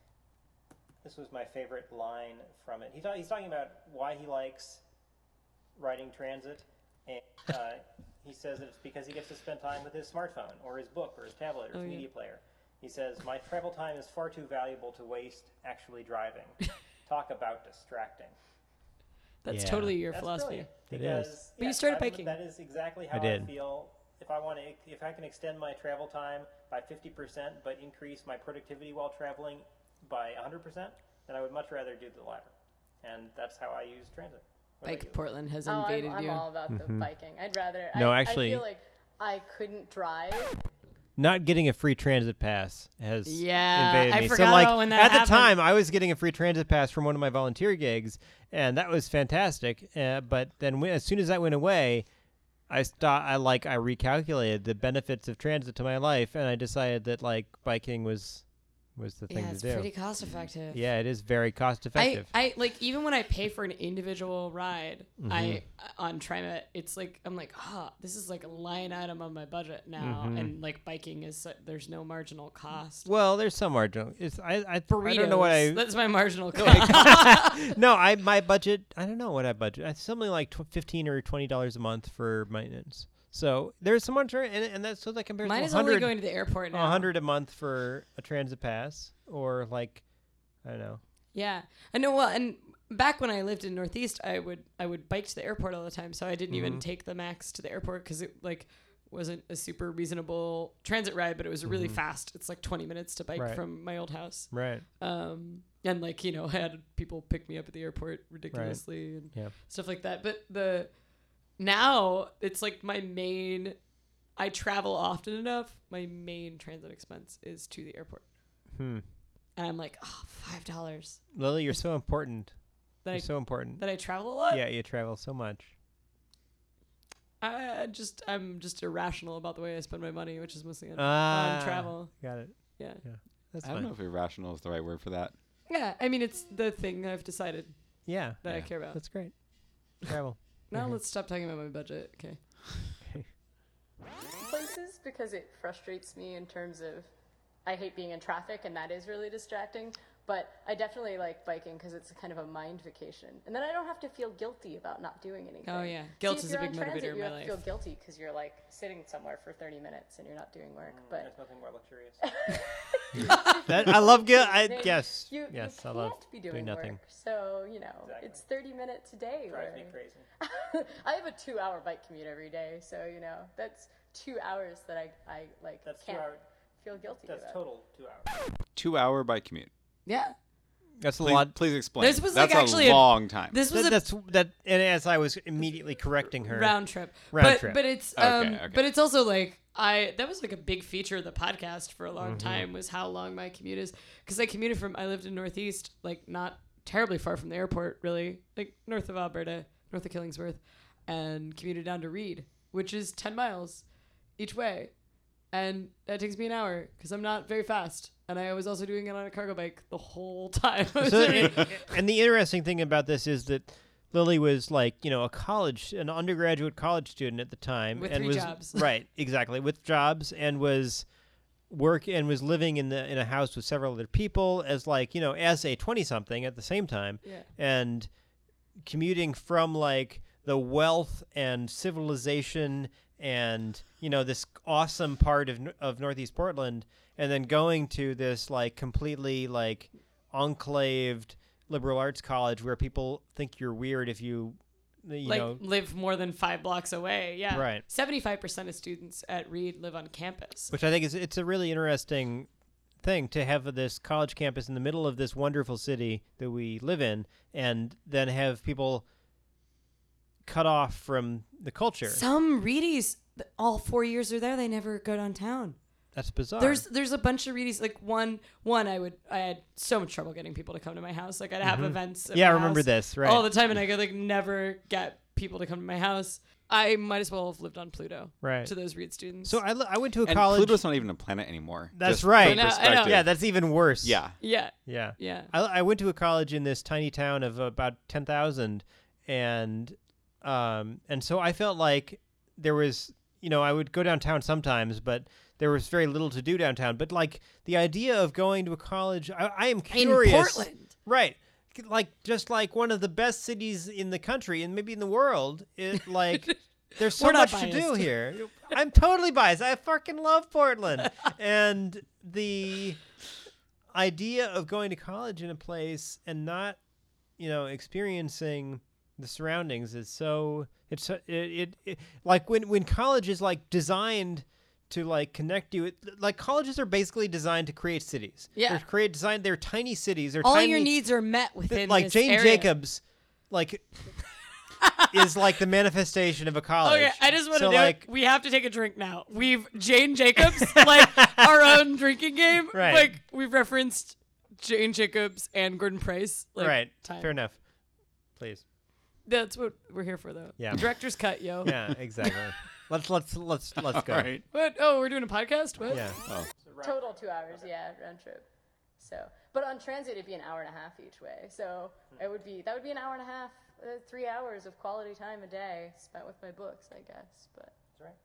This was my favorite line from it. He thought, he's talking about why he likes riding transit, and uh, he says that it's because he gets to spend time with his smartphone or his book or his tablet or his Oh, yeah. media player. He says, my travel time is far too valuable to waste actually driving. Talk about distracting. That's Yeah. totally your That's philosophy. brilliant, It is. because, But you yes, started I- biking. That is exactly how I I, did. feel. If I want to, if I can extend my travel time by fifty percent, but increase my productivity while traveling by one hundred percent, then I would much rather do the latter. And that's how I use transit. What about Bike you? Portland has Oh, I'm, invaded I'm you. all about the Mhm. biking. I'd rather. No, I, actually- I feel like I couldn't drive. Not getting a free transit pass has Yeah, invaded I me. forgot so like about when that at happened. the time, I was getting a free transit pass from one of my volunteer gigs, and that was fantastic. Uh, but then when, as soon as that went away, I st- I like I recalculated the benefits of transit to my life, and I decided that like biking was was the thing Yeah, to it's do. pretty cost effective. Yeah, it is very cost I, effective. I like even when I pay for an individual ride, Mm-hmm. I on TriMet, it's like I'm like, ah, this is like a line item on my budget now, Mhm. and like biking is so- there's no marginal cost. Well, there's some marginal. It's I I, Burritos, I don't know what I. that's my marginal cost. no, I my budget. I don't know what I budget. It's something like tw- fifteen or twenty dollars a month for maintenance. So there's so much, and, and that's so that compares Mine to is only one hundred going to the airport now. a hundred a month for a transit pass, or like I don't know. Yeah, I know. Well, and back when I lived in Northeast, I would I would bike to the airport all the time, so I didn't even Mhm. take the Max to the airport because it like wasn't a super reasonable transit ride, but it was really Mhm. fast. It's like twenty minutes to bike Right. from my old house. Right. Um, and like you know, I had people pick me up at the airport ridiculously and Yeah. stuff like that. But the now it's like my main. I travel often enough. My main transit expense is to the airport, Hmm. and I'm like, oh, five dollars. Lily, you're so important. That You're I so important. that I travel a lot. Yeah, you travel so much. I I just I'm just irrational about the way I spend my money, which is mostly on, Ah, on travel. Got it. Yeah. That's I don't fine. know if irrational is the right word for that. Yeah, I mean it's the thing I've decided Yeah, that I Yeah. care about. that's great. Travel. Now Mhm. let's stop talking about my budget. Okay. Places because it frustrates me in terms of I hate being in traffic and that is really distracting. But I definitely like biking because it's kind of a mind vacation, and then I don't have to feel guilty about not doing anything. Oh yeah, See, guilt if is a you're big on transit, motivator in you my have to feel life. guilty because you're like sitting somewhere for thirty minutes and you're not doing work. Mm, But There's nothing more luxurious. That I love. Gil- I Then yes. you, yes, you I can't love be doing, doing nothing. work. So you know, Exactly. it's thirty minutes a day. Drives me where- crazy. I have a two-hour bike commute every day, so you know that's two hours that I, I like That's two can't hours. feel guilty That's about. total two hours. Two hour bike commute. Yeah. That's a Please, lot. please explain. This was, That's like, actually a a- long time. This was That, a that's that. And as I was immediately correcting her, round trip. Round but trip. but it's Okay, um okay. but it's also like I that was like a big feature of the podcast for a long Mm-hmm. time was how long my commute is because I commuted from I lived in Northeast, like not terribly far from the airport, really, like north of Alberta, north of Killingsworth, and commuted down to Reed, which is ten miles each way, and that takes me an hour because I'm not very fast. And I was also doing it on a cargo bike the whole time. So, and, and the interesting thing about this is that Lily was like, you know, a college, an undergraduate college student at the time, With and three was jobs. right, exactly, with jobs, and was work and was living in the in a house with several other people as like, you know, as a twenty something at the same time, Yeah. and commuting from like the wealth and civilization and, you know, this awesome part of of Northeast Portland, and then going to this like completely like enclaved liberal arts college where people think you're weird if you you like know live more than five blocks away. Yeah. Right. seventy-five percent of students at Reed live on campus. which I think is it's a really interesting thing to have this college campus in the middle of this wonderful city that we live in, and then have people cut off from the culture. Some Reedies, th- all four years they're there, they never go downtown. That's bizarre. There's there's a bunch of Reedies. Like one one I would I had so much trouble getting people to come to my house. Like I'd have events. At Yeah, my I remember house this, right. all the time, and I could like never get people to come to my house. I might as well have lived on Pluto. Right. To those Reed students. So I, li- I went to a And college. Pluto's not even a planet anymore. That's Just right. for I know, I know. perspective. Yeah, that's even worse. Yeah. yeah Yeah. yeah. I, I went to a college in this tiny town of about ten thousand, and um, and so I felt like there was, you know, I would go downtown sometimes, but there was very little to do downtown. But like the idea of going to a college, I, I am curious. In Portland. Right. Like just like one of the best cities in the country and maybe in the world. It like there's so We're not much to do biased. here. I'm totally biased. I fucking love Portland. And the idea of going to college in a place and not, you know, experiencing the surroundings is so it's so- it, it, it like when when college is like designed to like connect you, it, like colleges are basically designed to create cities. Yeah. They're create designed. They're tiny cities. They're All tiny, your needs are met within like this Jane area. Jacobs, like is like the manifestation of a college. Okay, I just want to so know. like We have to take a drink now. We've Jane Jacobs, like our own drinking game. Right. Like we've referenced Jane Jacobs and Gordon Price. Like, right. Time. Fair enough. Please. That's what we're here for, though. Yeah. The director's cut, yo. Yeah. Exactly. let's let's let's let's go. All right. What? Oh, we're doing a podcast. What? Yeah. Oh. So round Total trip. two hours, yeah, round trip. So, but on transit it'd be an hour and a half each way. So it would be that would be an hour and a half, uh, three hours of quality time a day spent with my books, I guess. But That's right.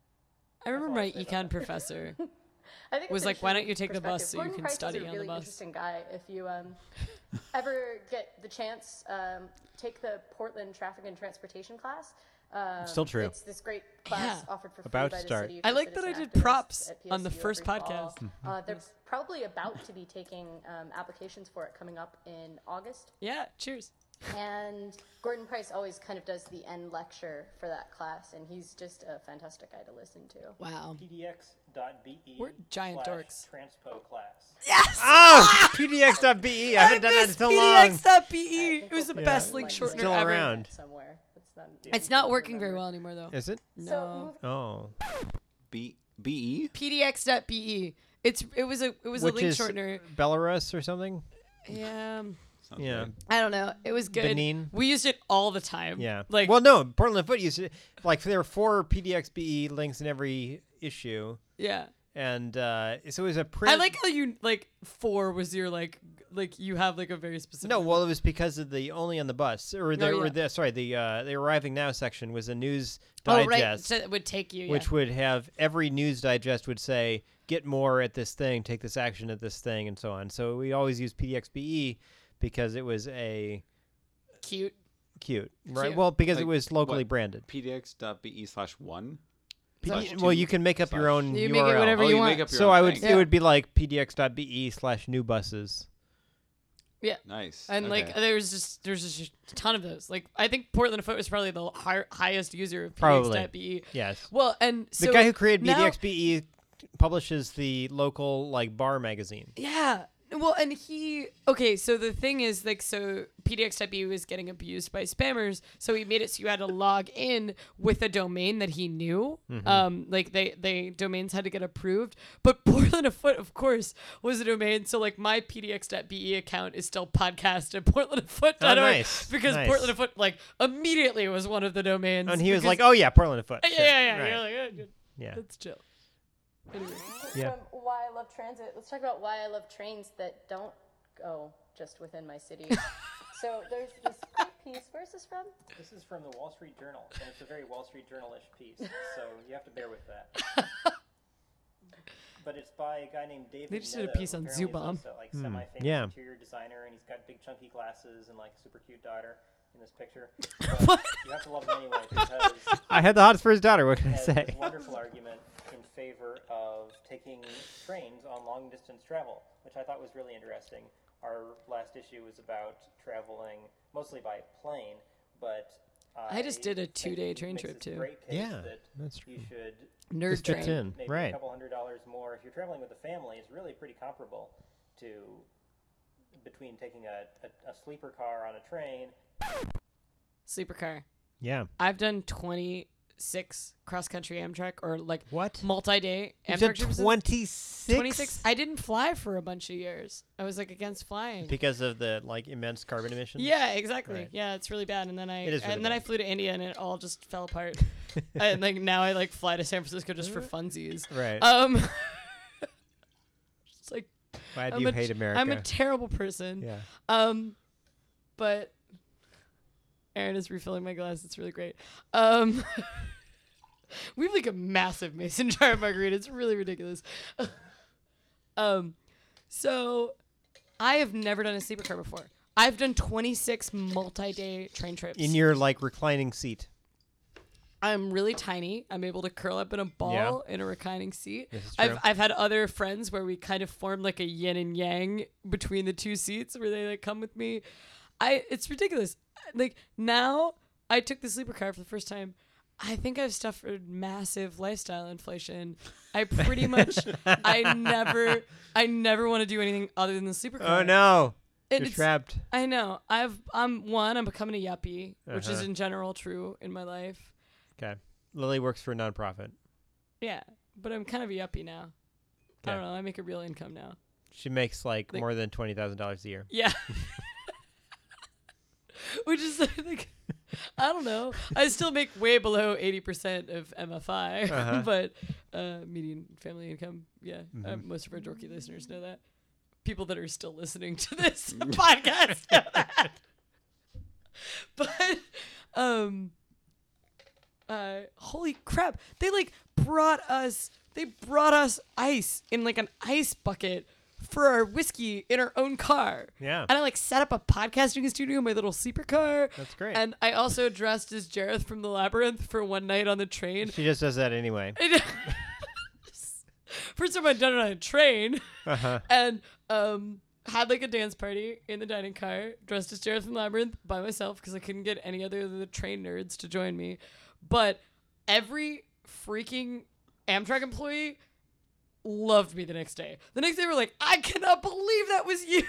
I remember all my I'll say about econ that. professor. I think Was it's like, an why don't interesting you take the bus perspective. so you Gordon can Price study is a on the really bus? interesting guy. If you um, ever get the chance, um, take the Portland Traffic and Transportation class. Um, Still true. It's this great class Yeah. offered for free About by to the start. city. I for like that I citizen did activists props at on the P S U first every fall. podcast. Uh, they're probably about to be taking um, applications for it coming up in August. Yeah. Cheers. And Gordon Price always kind of does the end lecture for that class, and he's just a fantastic guy to listen to. Wow. P D X dot B E We're giant slash dorks. Transpo class. Yes. Oh, P D X dot B E. I haven't done that in miss so P D long. X dot B I E. think It was the we'll best put it link like shortener Still ever. around. somewhere. It's not. It's not working very well anymore, though. Is it? No. So move Oh. B B E. P D X dot B E. It's it was a it was Which a link is shortener. Belarus or something? Yeah. Sounds Yeah. right. I don't know. It was good. Benin? We used it all the time. Yeah. Like well, no, Portland Foot used it. Like there are four P D X B E links in every issue, yeah. and uh, so it was a print. I like how you like four was your like like you have like a very specific. No, well, it was because of the only on the bus or the Oh, or yeah. the sorry the uh, the arriving now section was a news oh right, digest, so it would take you. which yeah. would have every news digest would say get more at this thing, take this action at this thing, and so on. So we always use P D X B E because it was a cute. cute, right? Cute. Well, because it Like, was locally what? branded. P D X dot B E slash one. P- Slash well, two you can make up your slash- own You U make R L. it whatever Oh, you you want. make up your So own I would thing. it would be like P D X dot B E slash new buses. Nice. And like Okay. there's just there's just a ton of those. Like I think Portland Foot was probably the hi- highest user of P D X Probably. dot B E. Yes. Well, and The so guy who created now- P D X B E publishes the local like bar magazine. Yeah. Well, and he okay. So the thing is, like, so P D X dot B E was getting abused by spammers, so he made it so you had to log in with a domain that he knew. Mm-hmm. Um, like they they domains had to get approved. But Portland Afoot, of course, was a domain. So like my P D X dot B E account is still podcast at portland afoot dot org Oh, nice. because Nice. Portland Afoot like immediately was one of the domains. And he was because- like, "Oh yeah, Portland Afoot." yeah, Sure. yeah, yeah. Right. You're like, "Oh, good. Yeah. That's chill. Anyway. Yeah. From why I love transit, let's talk about why I love trains that don't go just within my city. So there's this great piece. Where's this from? This is from the Wall Street Journal, and it's a very Wall Street Journal-ish piece, so you have to bear with that. But it's by a guy named David They just did a Netto, piece on apparently is Zubom. also, like semi-famous yeah. interior designer, and he's got big chunky glasses and like a super cute daughter. in this picture. But you have to love him anyway because I had the hots for his daughter. What can I has say? this wonderful argument in favor of taking trains on long distance travel, which I thought was really interesting. Our last issue was about traveling mostly by plane, but I just did a think two-day he train makes trip, this too. Great case Yeah, that that's you true. should Nerd This fits train. in, maybe right? a couple hundred dollars more. If you're traveling with a family, it's really pretty comparable to between taking a, a, a sleeper car on a train. Sleeper car. Yeah. I've done twenty-six cross-country Amtrak or like What? multi-day You Amtrak said trips. twenty-six? twenty-six. I didn't fly for a bunch of years. I was like against flying. Because of the like immense carbon emissions? Yeah, exactly. Right. Yeah, it's really bad. And then I It is really and then bad. I flew to India and it all just fell apart. And like now I like fly to San Francisco just for funsies. Right. Um It's like Why do I'm you a hate t- America? I'm a terrible person. yeah. Um but Aaron is refilling my glass. It's really great. Um we have like a massive mason jar margarita. It's really ridiculous. um so I have never done a sleeper car before. I've done twenty-six multi-day train trips. In your like reclining seat. I'm really tiny. I'm able to curl up in a ball in a reclining seat. This is I've true. I've had other friends where we kind of form like a yin and yang between the two seats where they like come with me. I it's ridiculous. Like now I took the sleeper car for the first time. I think I've suffered massive lifestyle inflation. I pretty much I never I never want to do anything other than the sleeper car. Oh no. And You're it's- trapped. I know. I've I'm one, I'm becoming a yuppie, which is Uh-huh. in general true in my life. Okay. Lily works for a nonprofit. Yeah, but I'm kind of a yuppie now. I Okay. don't know. I make a real income now. She makes like, Like- more than twenty thousand dollars a year. Yeah. Which is like, I don't know. I still make way below eighty percent of M F I, Uh-huh. but uh, median family income, yeah. Uh, Mhm. most of our dorky listeners know that. People that are still listening to this podcast know that. But, um, uh, holy crap. They like brought us, they brought us ice in like an ice bucket for our whiskey in our own car. Yeah. And I like set up a podcasting studio in my little sleeper car. That's great. And I also dressed as Jareth from the Labyrinth for one night on the train. She just does that anyway. First time I'd done it on a train. Uh-huh. And um, had like a dance party in the dining car, dressed as Jareth from the Labyrinth by myself because I couldn't get any other of the train nerds to join me. But every freaking Amtrak employee loved me the next day. The next day they were like, I cannot believe that was you.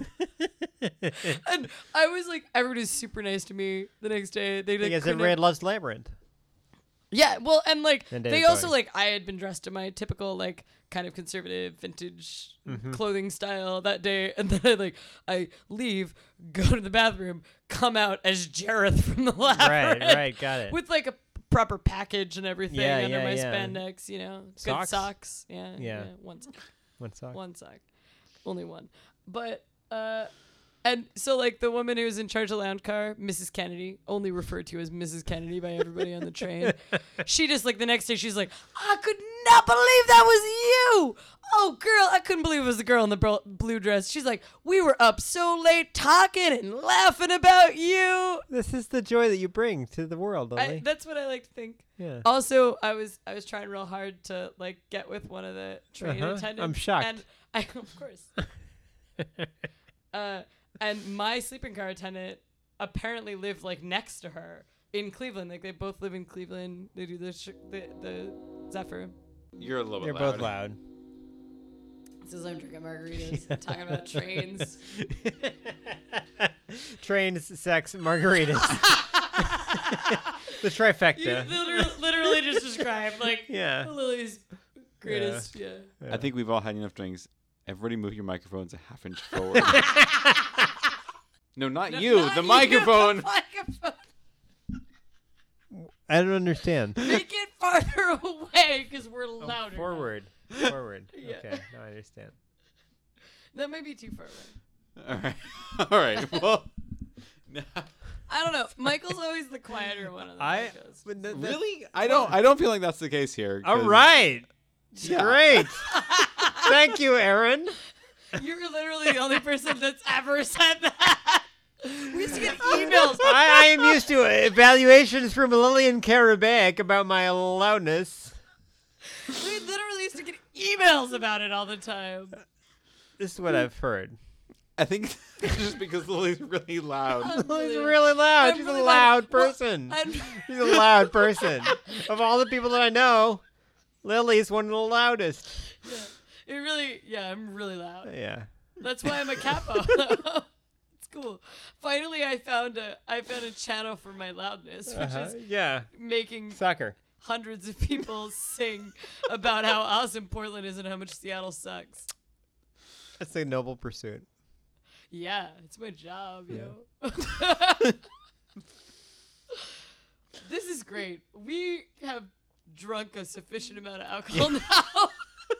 And I was like, everybody was super nice to me the next day. They like, Because couldn't- everybody loves Labyrinth. yeah, well, and like And they David also Bowie. like I had been dressed in my typical like kind of conservative vintage Mhm. clothing style that day, and then I like I leave, go to the bathroom, come out as Jareth from the Labyrinth, Right, right, got it. with like a proper package and everything Yeah, under yeah, my yeah. spandex, you know, good Socks? socks, yeah, Yeah. one sock, One sock. one sock, only one, but uh. And so, like, the woman who was in charge of the lounge car, Missus Kennedy, only referred to as Missus Kennedy by everybody on the train, she just, like, the next day, she's like, I could not believe that was you! Oh, girl, I couldn't believe it was the girl in the bro- blue dress. She's like, we were up so late talking and laughing about you. This is the joy that you bring to the world, Lily. I, that's what I like to think. yeah. Also, I was I was trying real hard to, like, get with one of the train Uh-huh. attendants. I'm shocked. And I, of course. uh, and my sleeping car attendant apparently lived like next to her in Cleveland. Like they both live in Cleveland. They do the sh- the, the Zephyr. You're a little They're bit loud. both loud. This is I'm drinking margaritas, talking about trains. Trains, sex, margaritas. the You trifecta. literally, literally just described like Yeah. Lily's greatest. Yeah. I think we've all had enough drinks. Everybody move your microphones a half inch forward. No, not No, you. not the you, microphone. the microphone. I don't understand. Make it farther away because we're Oh, louder. now. forward. Forward. Yeah. Okay, now I understand. That might be too far away. All right. All right. Well. I don't know. Michael's always the quieter one of the I podcast. but the- the- Really? I don't. I don't feel like that's the case here. All 'cause- right. Yeah. Great. Thank you, Aaron. You're literally the only person that's ever said that. We used to get emails. I, I am used to evaluations from Lillian Karabeck about my loudness. We literally used to get emails about it all the time. This is what I've heard. I think it's just because Lily's really loud. I'm She's really- really loud. I'm She's really a loud. loud Well, person. I'm- She's a loud person. Of all the people that I know, Lily's one of the loudest. It really, yeah, I'm really loud. Yeah. That's why I'm a capo. It's cool. Finally, I found a I found a channel for my loudness, which Uh-huh. is Yeah. making Sucker. hundreds of people sing about how awesome Portland is and how much Seattle sucks. That's a noble pursuit. Yeah, it's my job, yo. This is great. We have drunk a sufficient amount of alcohol now.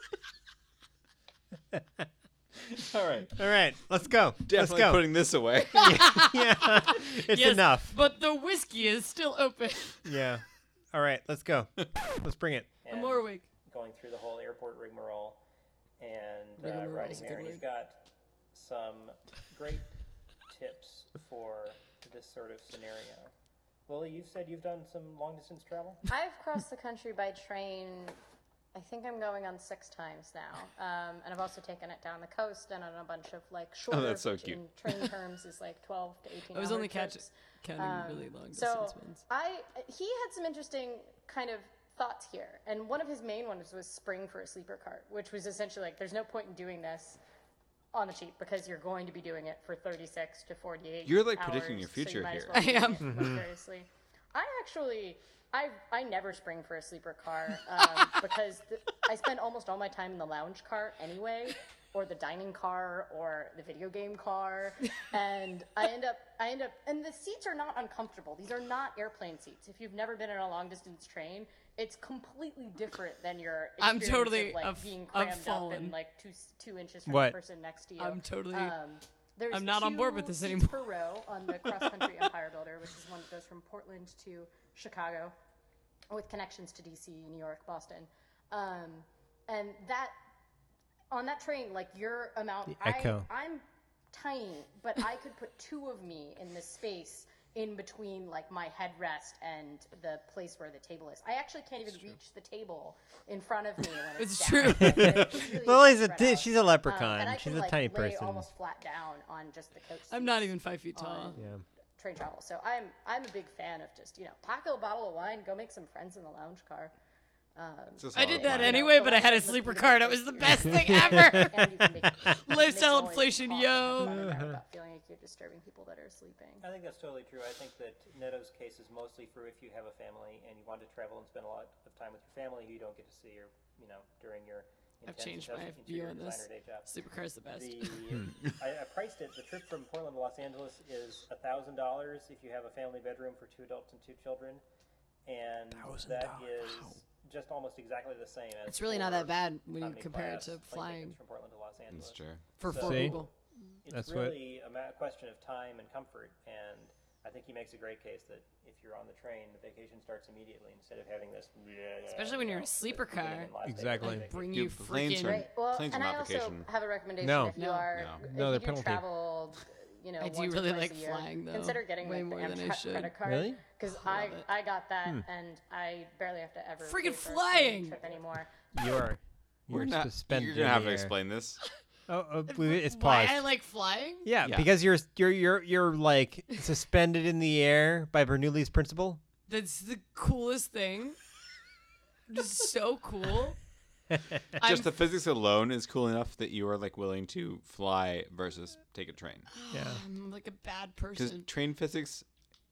All right. All right, let's go. Definitely let's go. putting this away. yeah, it's Yes, enough. But the whiskey is still open. Yeah. All right, let's go. Let's bring it. I'm And more awake. going through the whole airport rigmarole and uh, Rigmarole riding is a there. good And he's word. got some great tips for this sort of scenario. Lily, you've said you've done some long distance travel. I've crossed the country by train. I think I'm going on six times now, um, and I've also taken it down the coast and on a bunch of like shorter, that's so Oh, which cute. in train terms is like twelve to eighteen. I was hour only catch- trips. Counting Um, really long so distance ones. I he had some interesting kind of thoughts here, and one of his main ones was spring for a sleeper cart, which was essentially like there's no point in doing this on the cheap because you're going to be doing it for thirty-six to forty-eight. You're, like, hours, predicting your so you future might as here. well be I am. doing it vicariously. I actually, I I never spring for a sleeper car um, because th- I spend almost all my time in the lounge car anyway, or the dining car, or the video game car, and I end up I end up and the seats are not uncomfortable. These are not airplane seats. If you've never been in a long distance train, it's completely different than your I'm experience totally- of, like I've- being I've crammed up fallen. and like two s- two inches from What? the person next to you. I'm totally- Um, there's I'm not on board two with this seats anymore. per row on the cross country Empire Builder, which is one that goes from Portland to Chicago, with connections to D C, New York, Boston, um, and that on that train, like your amount, The I, echo. I'm tiny, but I could put two of me in this space in between like my headrest and the place where the table is. I actually can't even reach the table in front of me when it's, It's down. true. It really Lily's is a spread di- out. she's a leprechaun. Um, and I She's can, a like, tiny lay person. almost flat down on just the coach. I'm not seats even five feet tall. on Yeah. train travel. So I'm I'm a big fan of just, you know, pack a bottle of wine, go make some friends in the lounge car. Um, It's just I a did lot of that fun. anyway, the but I last had a one was sleeper really card. good It was the for best you. thing ever. and you can make, make Lifestyle noise inflation, and yo. talk and fun about feeling like you're disturbing people that are sleeping. I think that's totally true. I think that Neto's case is mostly for if you have a family and you want to travel and spend a lot of time with your family who you don't get to see, or you know, during your I've intense changed my investment into view your on this. designer day job. Sleeper car is the best. The, I, I priced it. The trip from Portland to Los Angeles is a thousand dollars if you have a family bedroom for two adults and two children, and that is just almost exactly the same as. It's really not for that bad when you economy compare it class to plane flying tickets from Portland to Los Angeles. That's true. for So- four See? people. It's That's what- really a ma- question of time and comfort, and I think he makes a great case that if you're on the train, the vacation starts immediately instead of having this. Especially when you're in a sleeper car. Exactly. Like, bring Dude, you planes freaking. are- Right. Well, Planes and are I not also vacation. have a recommendation No. if you No. are No. if No, you they're do penalty. travel, you know, I do once or really twice like a year, flying, though. consider getting Way like more the than I Amtrak should. credit card. Really? Because I I love it. I got that Hmm. and I barely have to ever Freaking pay for a flying! trip anymore. You are. We're You're not, suspended. you're gonna in have the to air. explain this. Oh, oh we- it's Why paused. I like flying? yeah, Yeah. because you're you're you're you're like suspended in the air by Bernoulli's principle. That's the coolest thing. Just so cool. I'm Just the physics alone is cool enough that you are like willing to fly versus take a train. Yeah. I'm like a bad Because person. train physics,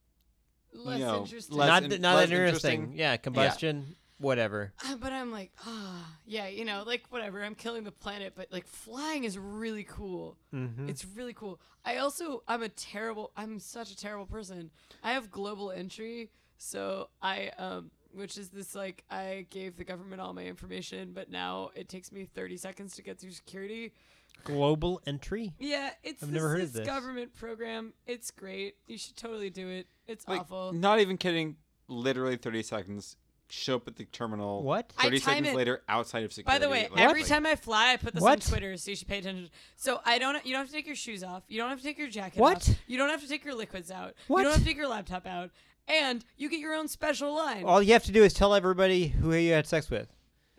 Less know, interesting. less not in- th- not less that interesting. interesting. Yeah, combustion, whatever. Uh, but I'm like, ah, yeah, you know, like whatever. I'm killing the planet, but like flying is really cool. Mm-hmm. It's really cool. I also, I'm a terrible, I'm such a terrible person. I have global entry, so I, um, which is this like, I gave the government all my information, but now it takes me thirty seconds to get through security. Global entry. Yeah, it's I've this, never heard of this this. government program. It's great. You should totally do it. It's like awful. not even kidding, literally thirty seconds show up at the terminal. What? I thirty time seconds it- later outside of By security. the way, like- every like- time I fly, I put this What? on Twitter, so you should pay attention. So I don't. You don't have to take your shoes off. You don't have to take your jacket What? off. You don't have to take your liquids out. What? You don't have to take your laptop out. And you get your own special line. All you have to do is tell everybody who you had sex with.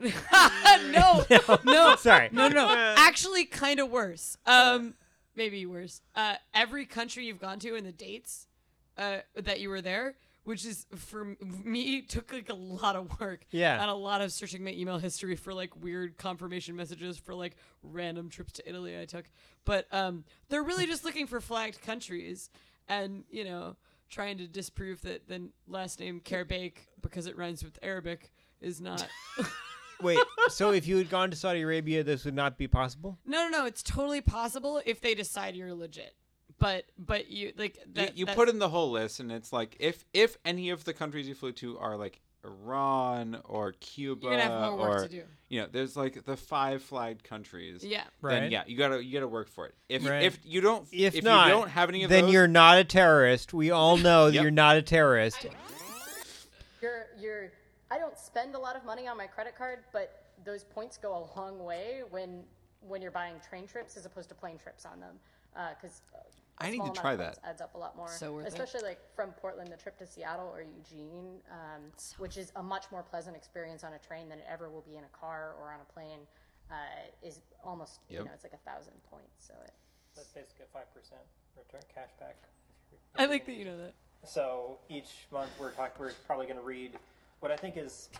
no, no, Sorry. no, no. Actually, kind of worse. Um, maybe worse. Uh, every country you've gone to and the dates uh, that you were there, which is for m- me took like a lot of work. Yeah. And a lot of searching my email history for like weird confirmation messages for like random trips to Italy I took. But um, they're really just looking for flagged countries, and you know, trying to disprove that the last name Kerbeik, because it rhymes with Arabic, is not. Wait, so if you had gone to Saudi Arabia, this would not be possible? No, no, no. It's totally possible if they decide you're legit. But but you like you, that, you that's- put in the whole list, and it's like if if any of the countries you flew to are like Iran or Cuba You're gonna have more work or to do. you know, there's like the five flagged countries. Yeah. Right. Then yeah, you gotta you gotta work for it. If Right. if you don't If, if not, you don't have any of then those, you're not a terrorist. We all know that Yep. you're not a terrorist. You're, you're, I don't spend a lot of money on my credit card, but those points go a long way when when you're buying train trips as opposed to plane trips on them. Because uh, I need to try that. Adds up a lot more. So worth it. Especially like from Portland, the trip to Seattle or Eugene, um, which is a much more pleasant experience on a train than it ever will be in a car or on a plane, uh, is almost you Yep. know it's like a thousand points. So it. That's basically a five percent return cash back. I like that you know that. So each month we're talking. We're probably going to read what I think is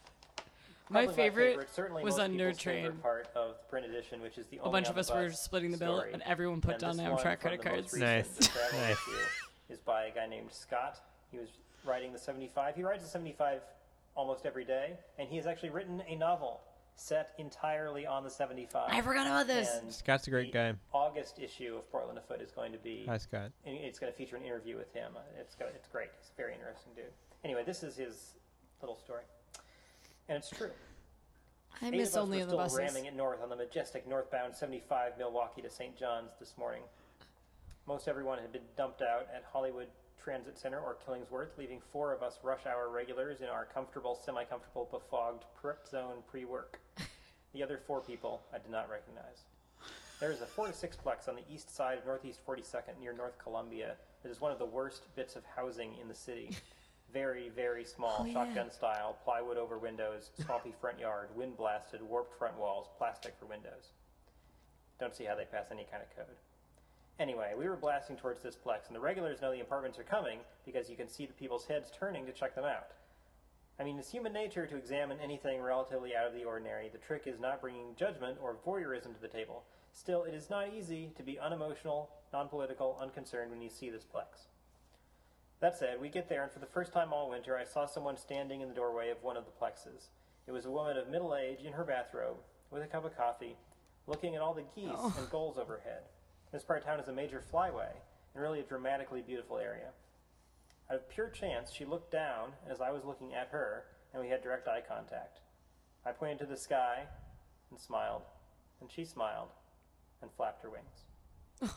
My probably favorite certainly was most on people's Nerd Train. favorite part of the print edition, which is the A only bunch of us were omnibus splitting the bill, story. and everyone put And down this the one Amtrak from credit the most cards. recent, Nice. the travel Nice. issue, is by a guy named Scott. He was writing the seventy-five. He writes the seventy-five almost every day, and he has actually written a novel set entirely on the seventy-five. I forgot about this. And Scott's a great the guy. August issue of Portland Afoot is going to be. Hi, Scott. and it's going to feature an interview with him. It's go it's great. He's a very interesting dude. Anyway, this is his little story, and it's true. I Eight miss of us only were in the still buses. ramming it north on the majestic northbound seventy-five Milwaukee to Saint John's this morning. Most everyone had been dumped out at Hollywood Transit Center or Killingsworth, leaving four of us rush hour regulars in our comfortable, semi-comfortable, befogged prep zone pre-work. The other four people I did not recognize. There is a four to six plex on the east side of Northeast forty-second near North Columbia that is one of the worst bits of housing in the city. Very, very small, Oh, yeah. shotgun style, plywood over windows, swampy front yard, wind blasted, warped front walls, plastic for windows. Don't see how they pass any kind of code. Anyway, we were blasting towards this plex, and the regulars know the apartments are coming because you can see the people's heads turning to check them out. I mean, it's human nature to examine anything relatively out of the ordinary. The trick is not bringing judgment or voyeurism to the table. Still, it is not easy to be unemotional, non-political, unconcerned when you see this plex. That said, we get there, and for the first time all winter, I saw someone standing in the doorway of one of the plexes. It was a woman of middle age in her bathrobe, with a cup of coffee, looking at all the geese Oh. and gulls overhead. This part of town is a major flyway, and really a dramatically beautiful area. Out of pure chance, she looked down as I was looking at her, and we had direct eye contact. I pointed to the sky and smiled, and she smiled and flapped her wings.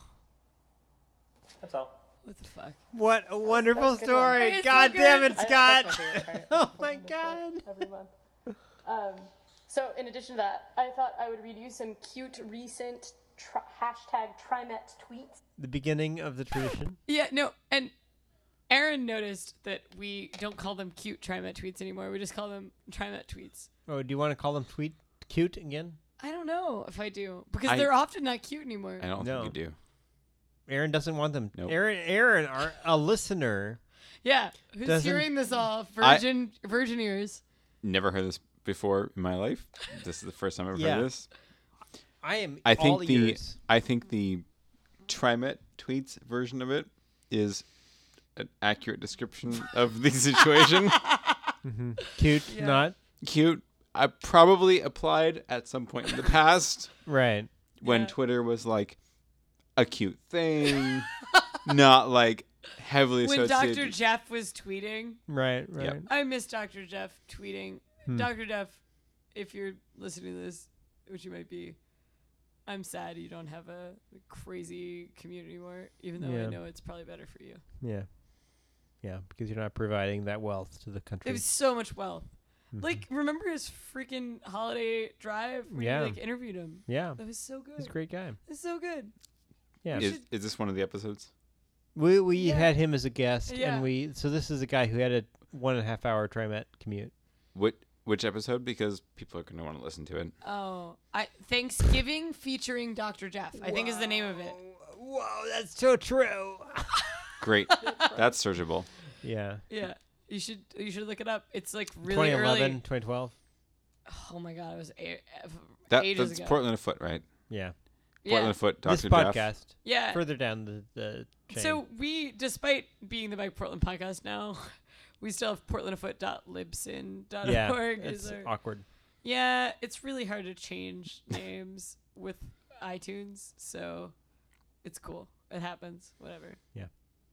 That's all. What the fuck? What a wonderful that's a good one. story. It's so God damn good. it, I- Scott. that's my favorite part. Oh my Portland God. Afoot every month. Um, so in addition to that, I thought I would read you some cute recent tr- hashtag TriMet tweets. The beginning of the tradition. Yeah, no, and Aaron noticed that we don't call them cute TriMet tweets anymore. We just call them TriMet tweets. Oh, do you want to call them tweet cute again? I don't know if I do because I- they're often not cute anymore. I don't No. think you do. Aaron doesn't want them. Nope. Aaron, Aaron, our, a listener. Yeah, who's Doesn't- hearing this all? I- Virgin, virgin ears. Never heard this before in my life. This is the first time I've Yeah. heard this. I am I think all the ears. I think the TriMet tweets version of it is an accurate description of the situation. Cute, Yeah. not Cute. I probably applied at some point in the past right. when Yeah. Twitter was like a cute thing, not like heavily When Doctor associated. Jeff was tweeting, Right, right. Yep. I miss Doctor Jeff tweeting. Hmm. Doctor Jeff, if you're listening to this, which you might be, I'm sad you don't have a crazy community anymore, even though Yeah. I know it's probably better for you. Yeah. Yeah, because you're not providing that wealth to the It country. was so much wealth. Like, remember his freaking holiday drive where Yeah. you like interviewed him? Yeah, That was so good. he's a great guy. It's so good. Yeah, Is, is this one of the episodes? we we Yeah. had him as a guest, Yeah. and we so this is a guy who had a one and a half hour TriMet commute. What which episode? Because people are going to want to listen to it. Oh, I Thanksgiving featuring Doctor Jeff. I think is the name of it. Whoa, that's so true. Great. That's searchable. Yeah, Yeah, you should you should look it up. It's like really twenty eleven, early. twenty twelve. Oh my god, it was a- That, ages that's ago. Portland Afoot, right? Yeah, Portland Yeah, Afoot, this Doctor Jeff. podcast yeah. further down the the chain. So we, despite being the Bike Portland podcast now, we still have portland afoot dot libsyn dot org. yeah, is it's our- awkward. Yeah, it's really hard to change names with iTunes, so it's cool. It happens. Whatever. Yeah.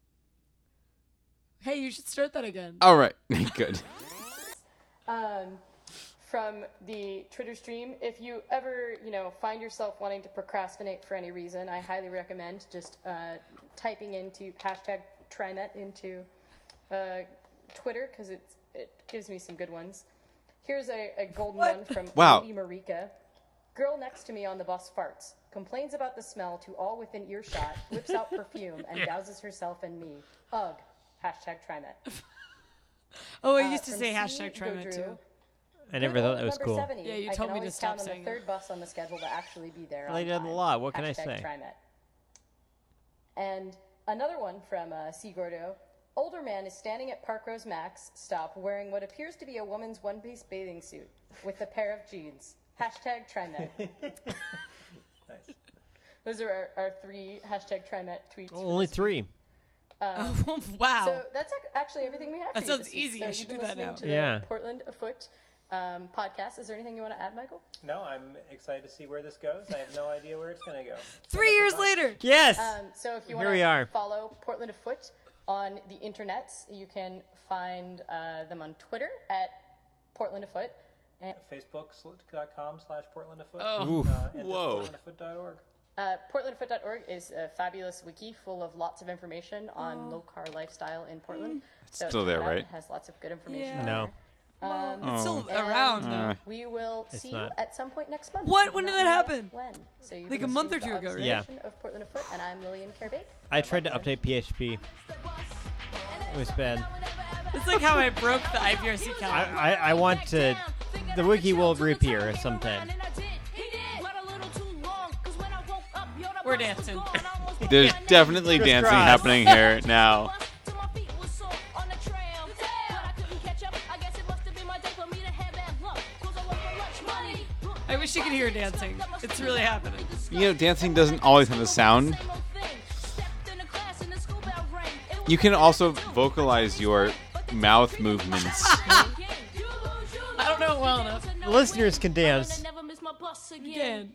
Hey, you should start that again. All right. Good. um, from the Twitter stream. If you ever, you know, find yourself wanting to procrastinate for any reason, I highly recommend just uh, typing into hashtag TriMet into uh, Twitter because it it gives me some good ones. Here's a, a golden What? one from Wow. Lady Marika. Girl next to me on the bus farts, complains about the smell to all within earshot, whips out perfume, and douses herself and me. Ugh. Hashtag TriMet. Oh, I Uh, used to from say C. hashtag TriMet Godrew. too. I never Good thought old that was number cool. seventy. Yeah, you I told can me to always stop count on saying the that. third bus on the schedule to actually be there. Lay on down the time. law. What can I Hashtag say? TriMet. And another one from uh, C. Gordo. Older man is standing at Park Rose Max stop wearing what appears to be a woman's one-piece bathing suit with a pair of jeans. Hashtag TriMet. Nice. Those are our, our three hashtag TriMet tweets. for Only this three. Oh, wow. So that's ac- actually everything we have. That for you sounds this week. easy. So I you've should been do that listening now. To the Yeah. Portland Afoot um, podcast. Is there anything you want to add, Michael? No, I'm excited to see where this goes. I have no idea where it's going to go. Three years later. Yes. Um, so if you Here want we are. to follow Portland Afoot on the internets, you can find uh, them on Twitter at Portland Afoot. And Facebook.com slash Portland Afoot. Oh. Oof. Uh, and Whoa. portland afoot dot org. uh, portland afoot dot org is a fabulous wiki full of lots of information on low-car lifestyle in Portland. So still check there, it out. right? It has lots of good information. Yeah. on No. there. Um, It's still Oh. around. and though. Uh, we will It's see not. you at some point next month. What? We When do did not that know happen? When? So you've Like been a month or listening two to ago, right? Yeah. Observation Of Portland Afoot, and I'm Lillian Kerbeck. I tried to update P H P. It was bad. It's like how I broke the I P R C I, calendar. I, I want to. The wiki will reappear sometime. We're dancing. There's definitely Criss dancing cross. happening here now. I wish you could hear dancing. It's really happening. You know, dancing doesn't always have a sound. You can also vocalize your mouth movements. I don't know it well enough. Listeners can dance. Again.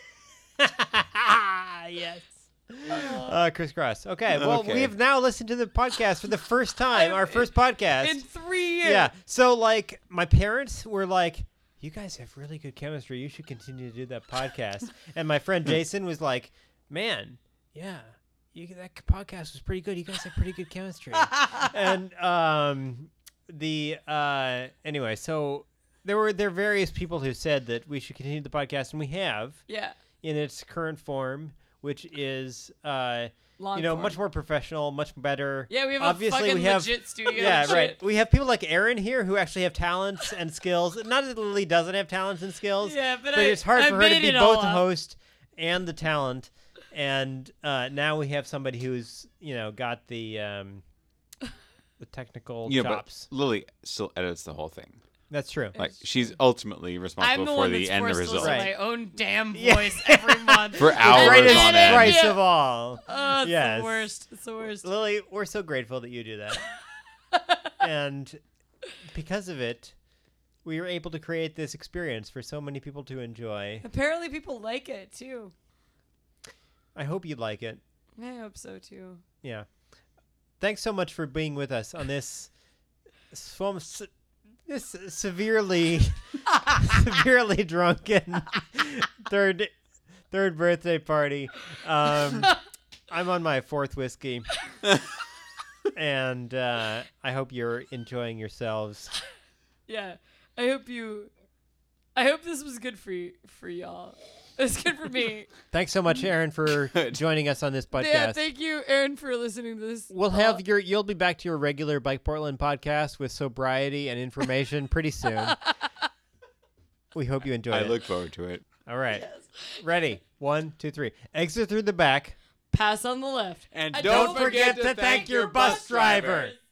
yes. Uh, crisscross. Okay. Well, Okay. we have now listened to the podcast for the first time. Our first podcast. In three years. Yeah. So, like, my parents were like, "You guys have really good chemistry. You should continue to do that podcast." And my friend Jason was like, "Man, yeah, you that podcast was pretty good. You guys have pretty good chemistry." And um, the uh, anyway, so there were there are various people who said that we should continue the podcast, and we have Yeah. in its current form, which is uh, Long you know form. much more professional, much better. Yeah, we have Obviously, a fucking we have, legit studio. Yeah, and right. shit. We have people like Aaron here who actually have talents and skills. Not that Lily doesn't have talents and skills. Yeah, but but I- it's hard I for her to made be it all both the up. host and the talent. And uh, now we have somebody who's you know got the um, the technical Yeah, but chops. Lily still edits the whole thing. That's true. Like she's ultimately I'm responsible the for one the that's end forced to result. listen to Right. my own damn Yeah. voice every month. For The hours greatest on end. price Yeah. of all. Oh, it's Yes. the worst. It's the worst. Lily, we're so grateful that you do that. And because of it, we were able to create this experience for so many people to enjoy. Apparently, people like it too. I hope you like it. I hope so too. Yeah. Thanks so much for being with us on this swum, se- this severely severely drunken third third birthday party. Um, I'm on my fourth whiskey. And uh, I hope you're enjoying yourselves. Yeah. I hope you. I hope this was good for you, for y'all. It's good for me. Thanks so much, Aaron, for joining us on this podcast. Yeah, thank you, Aaron, for listening to this. We'll Uh, have your. You'll be back to your regular Bike Portland podcast with sobriety and information pretty soon. We hope you enjoy I it. look forward to it. All right. Ready? One, two, three. Exit through the back. Pass on the left. And Don't forget to thank your bus drivers.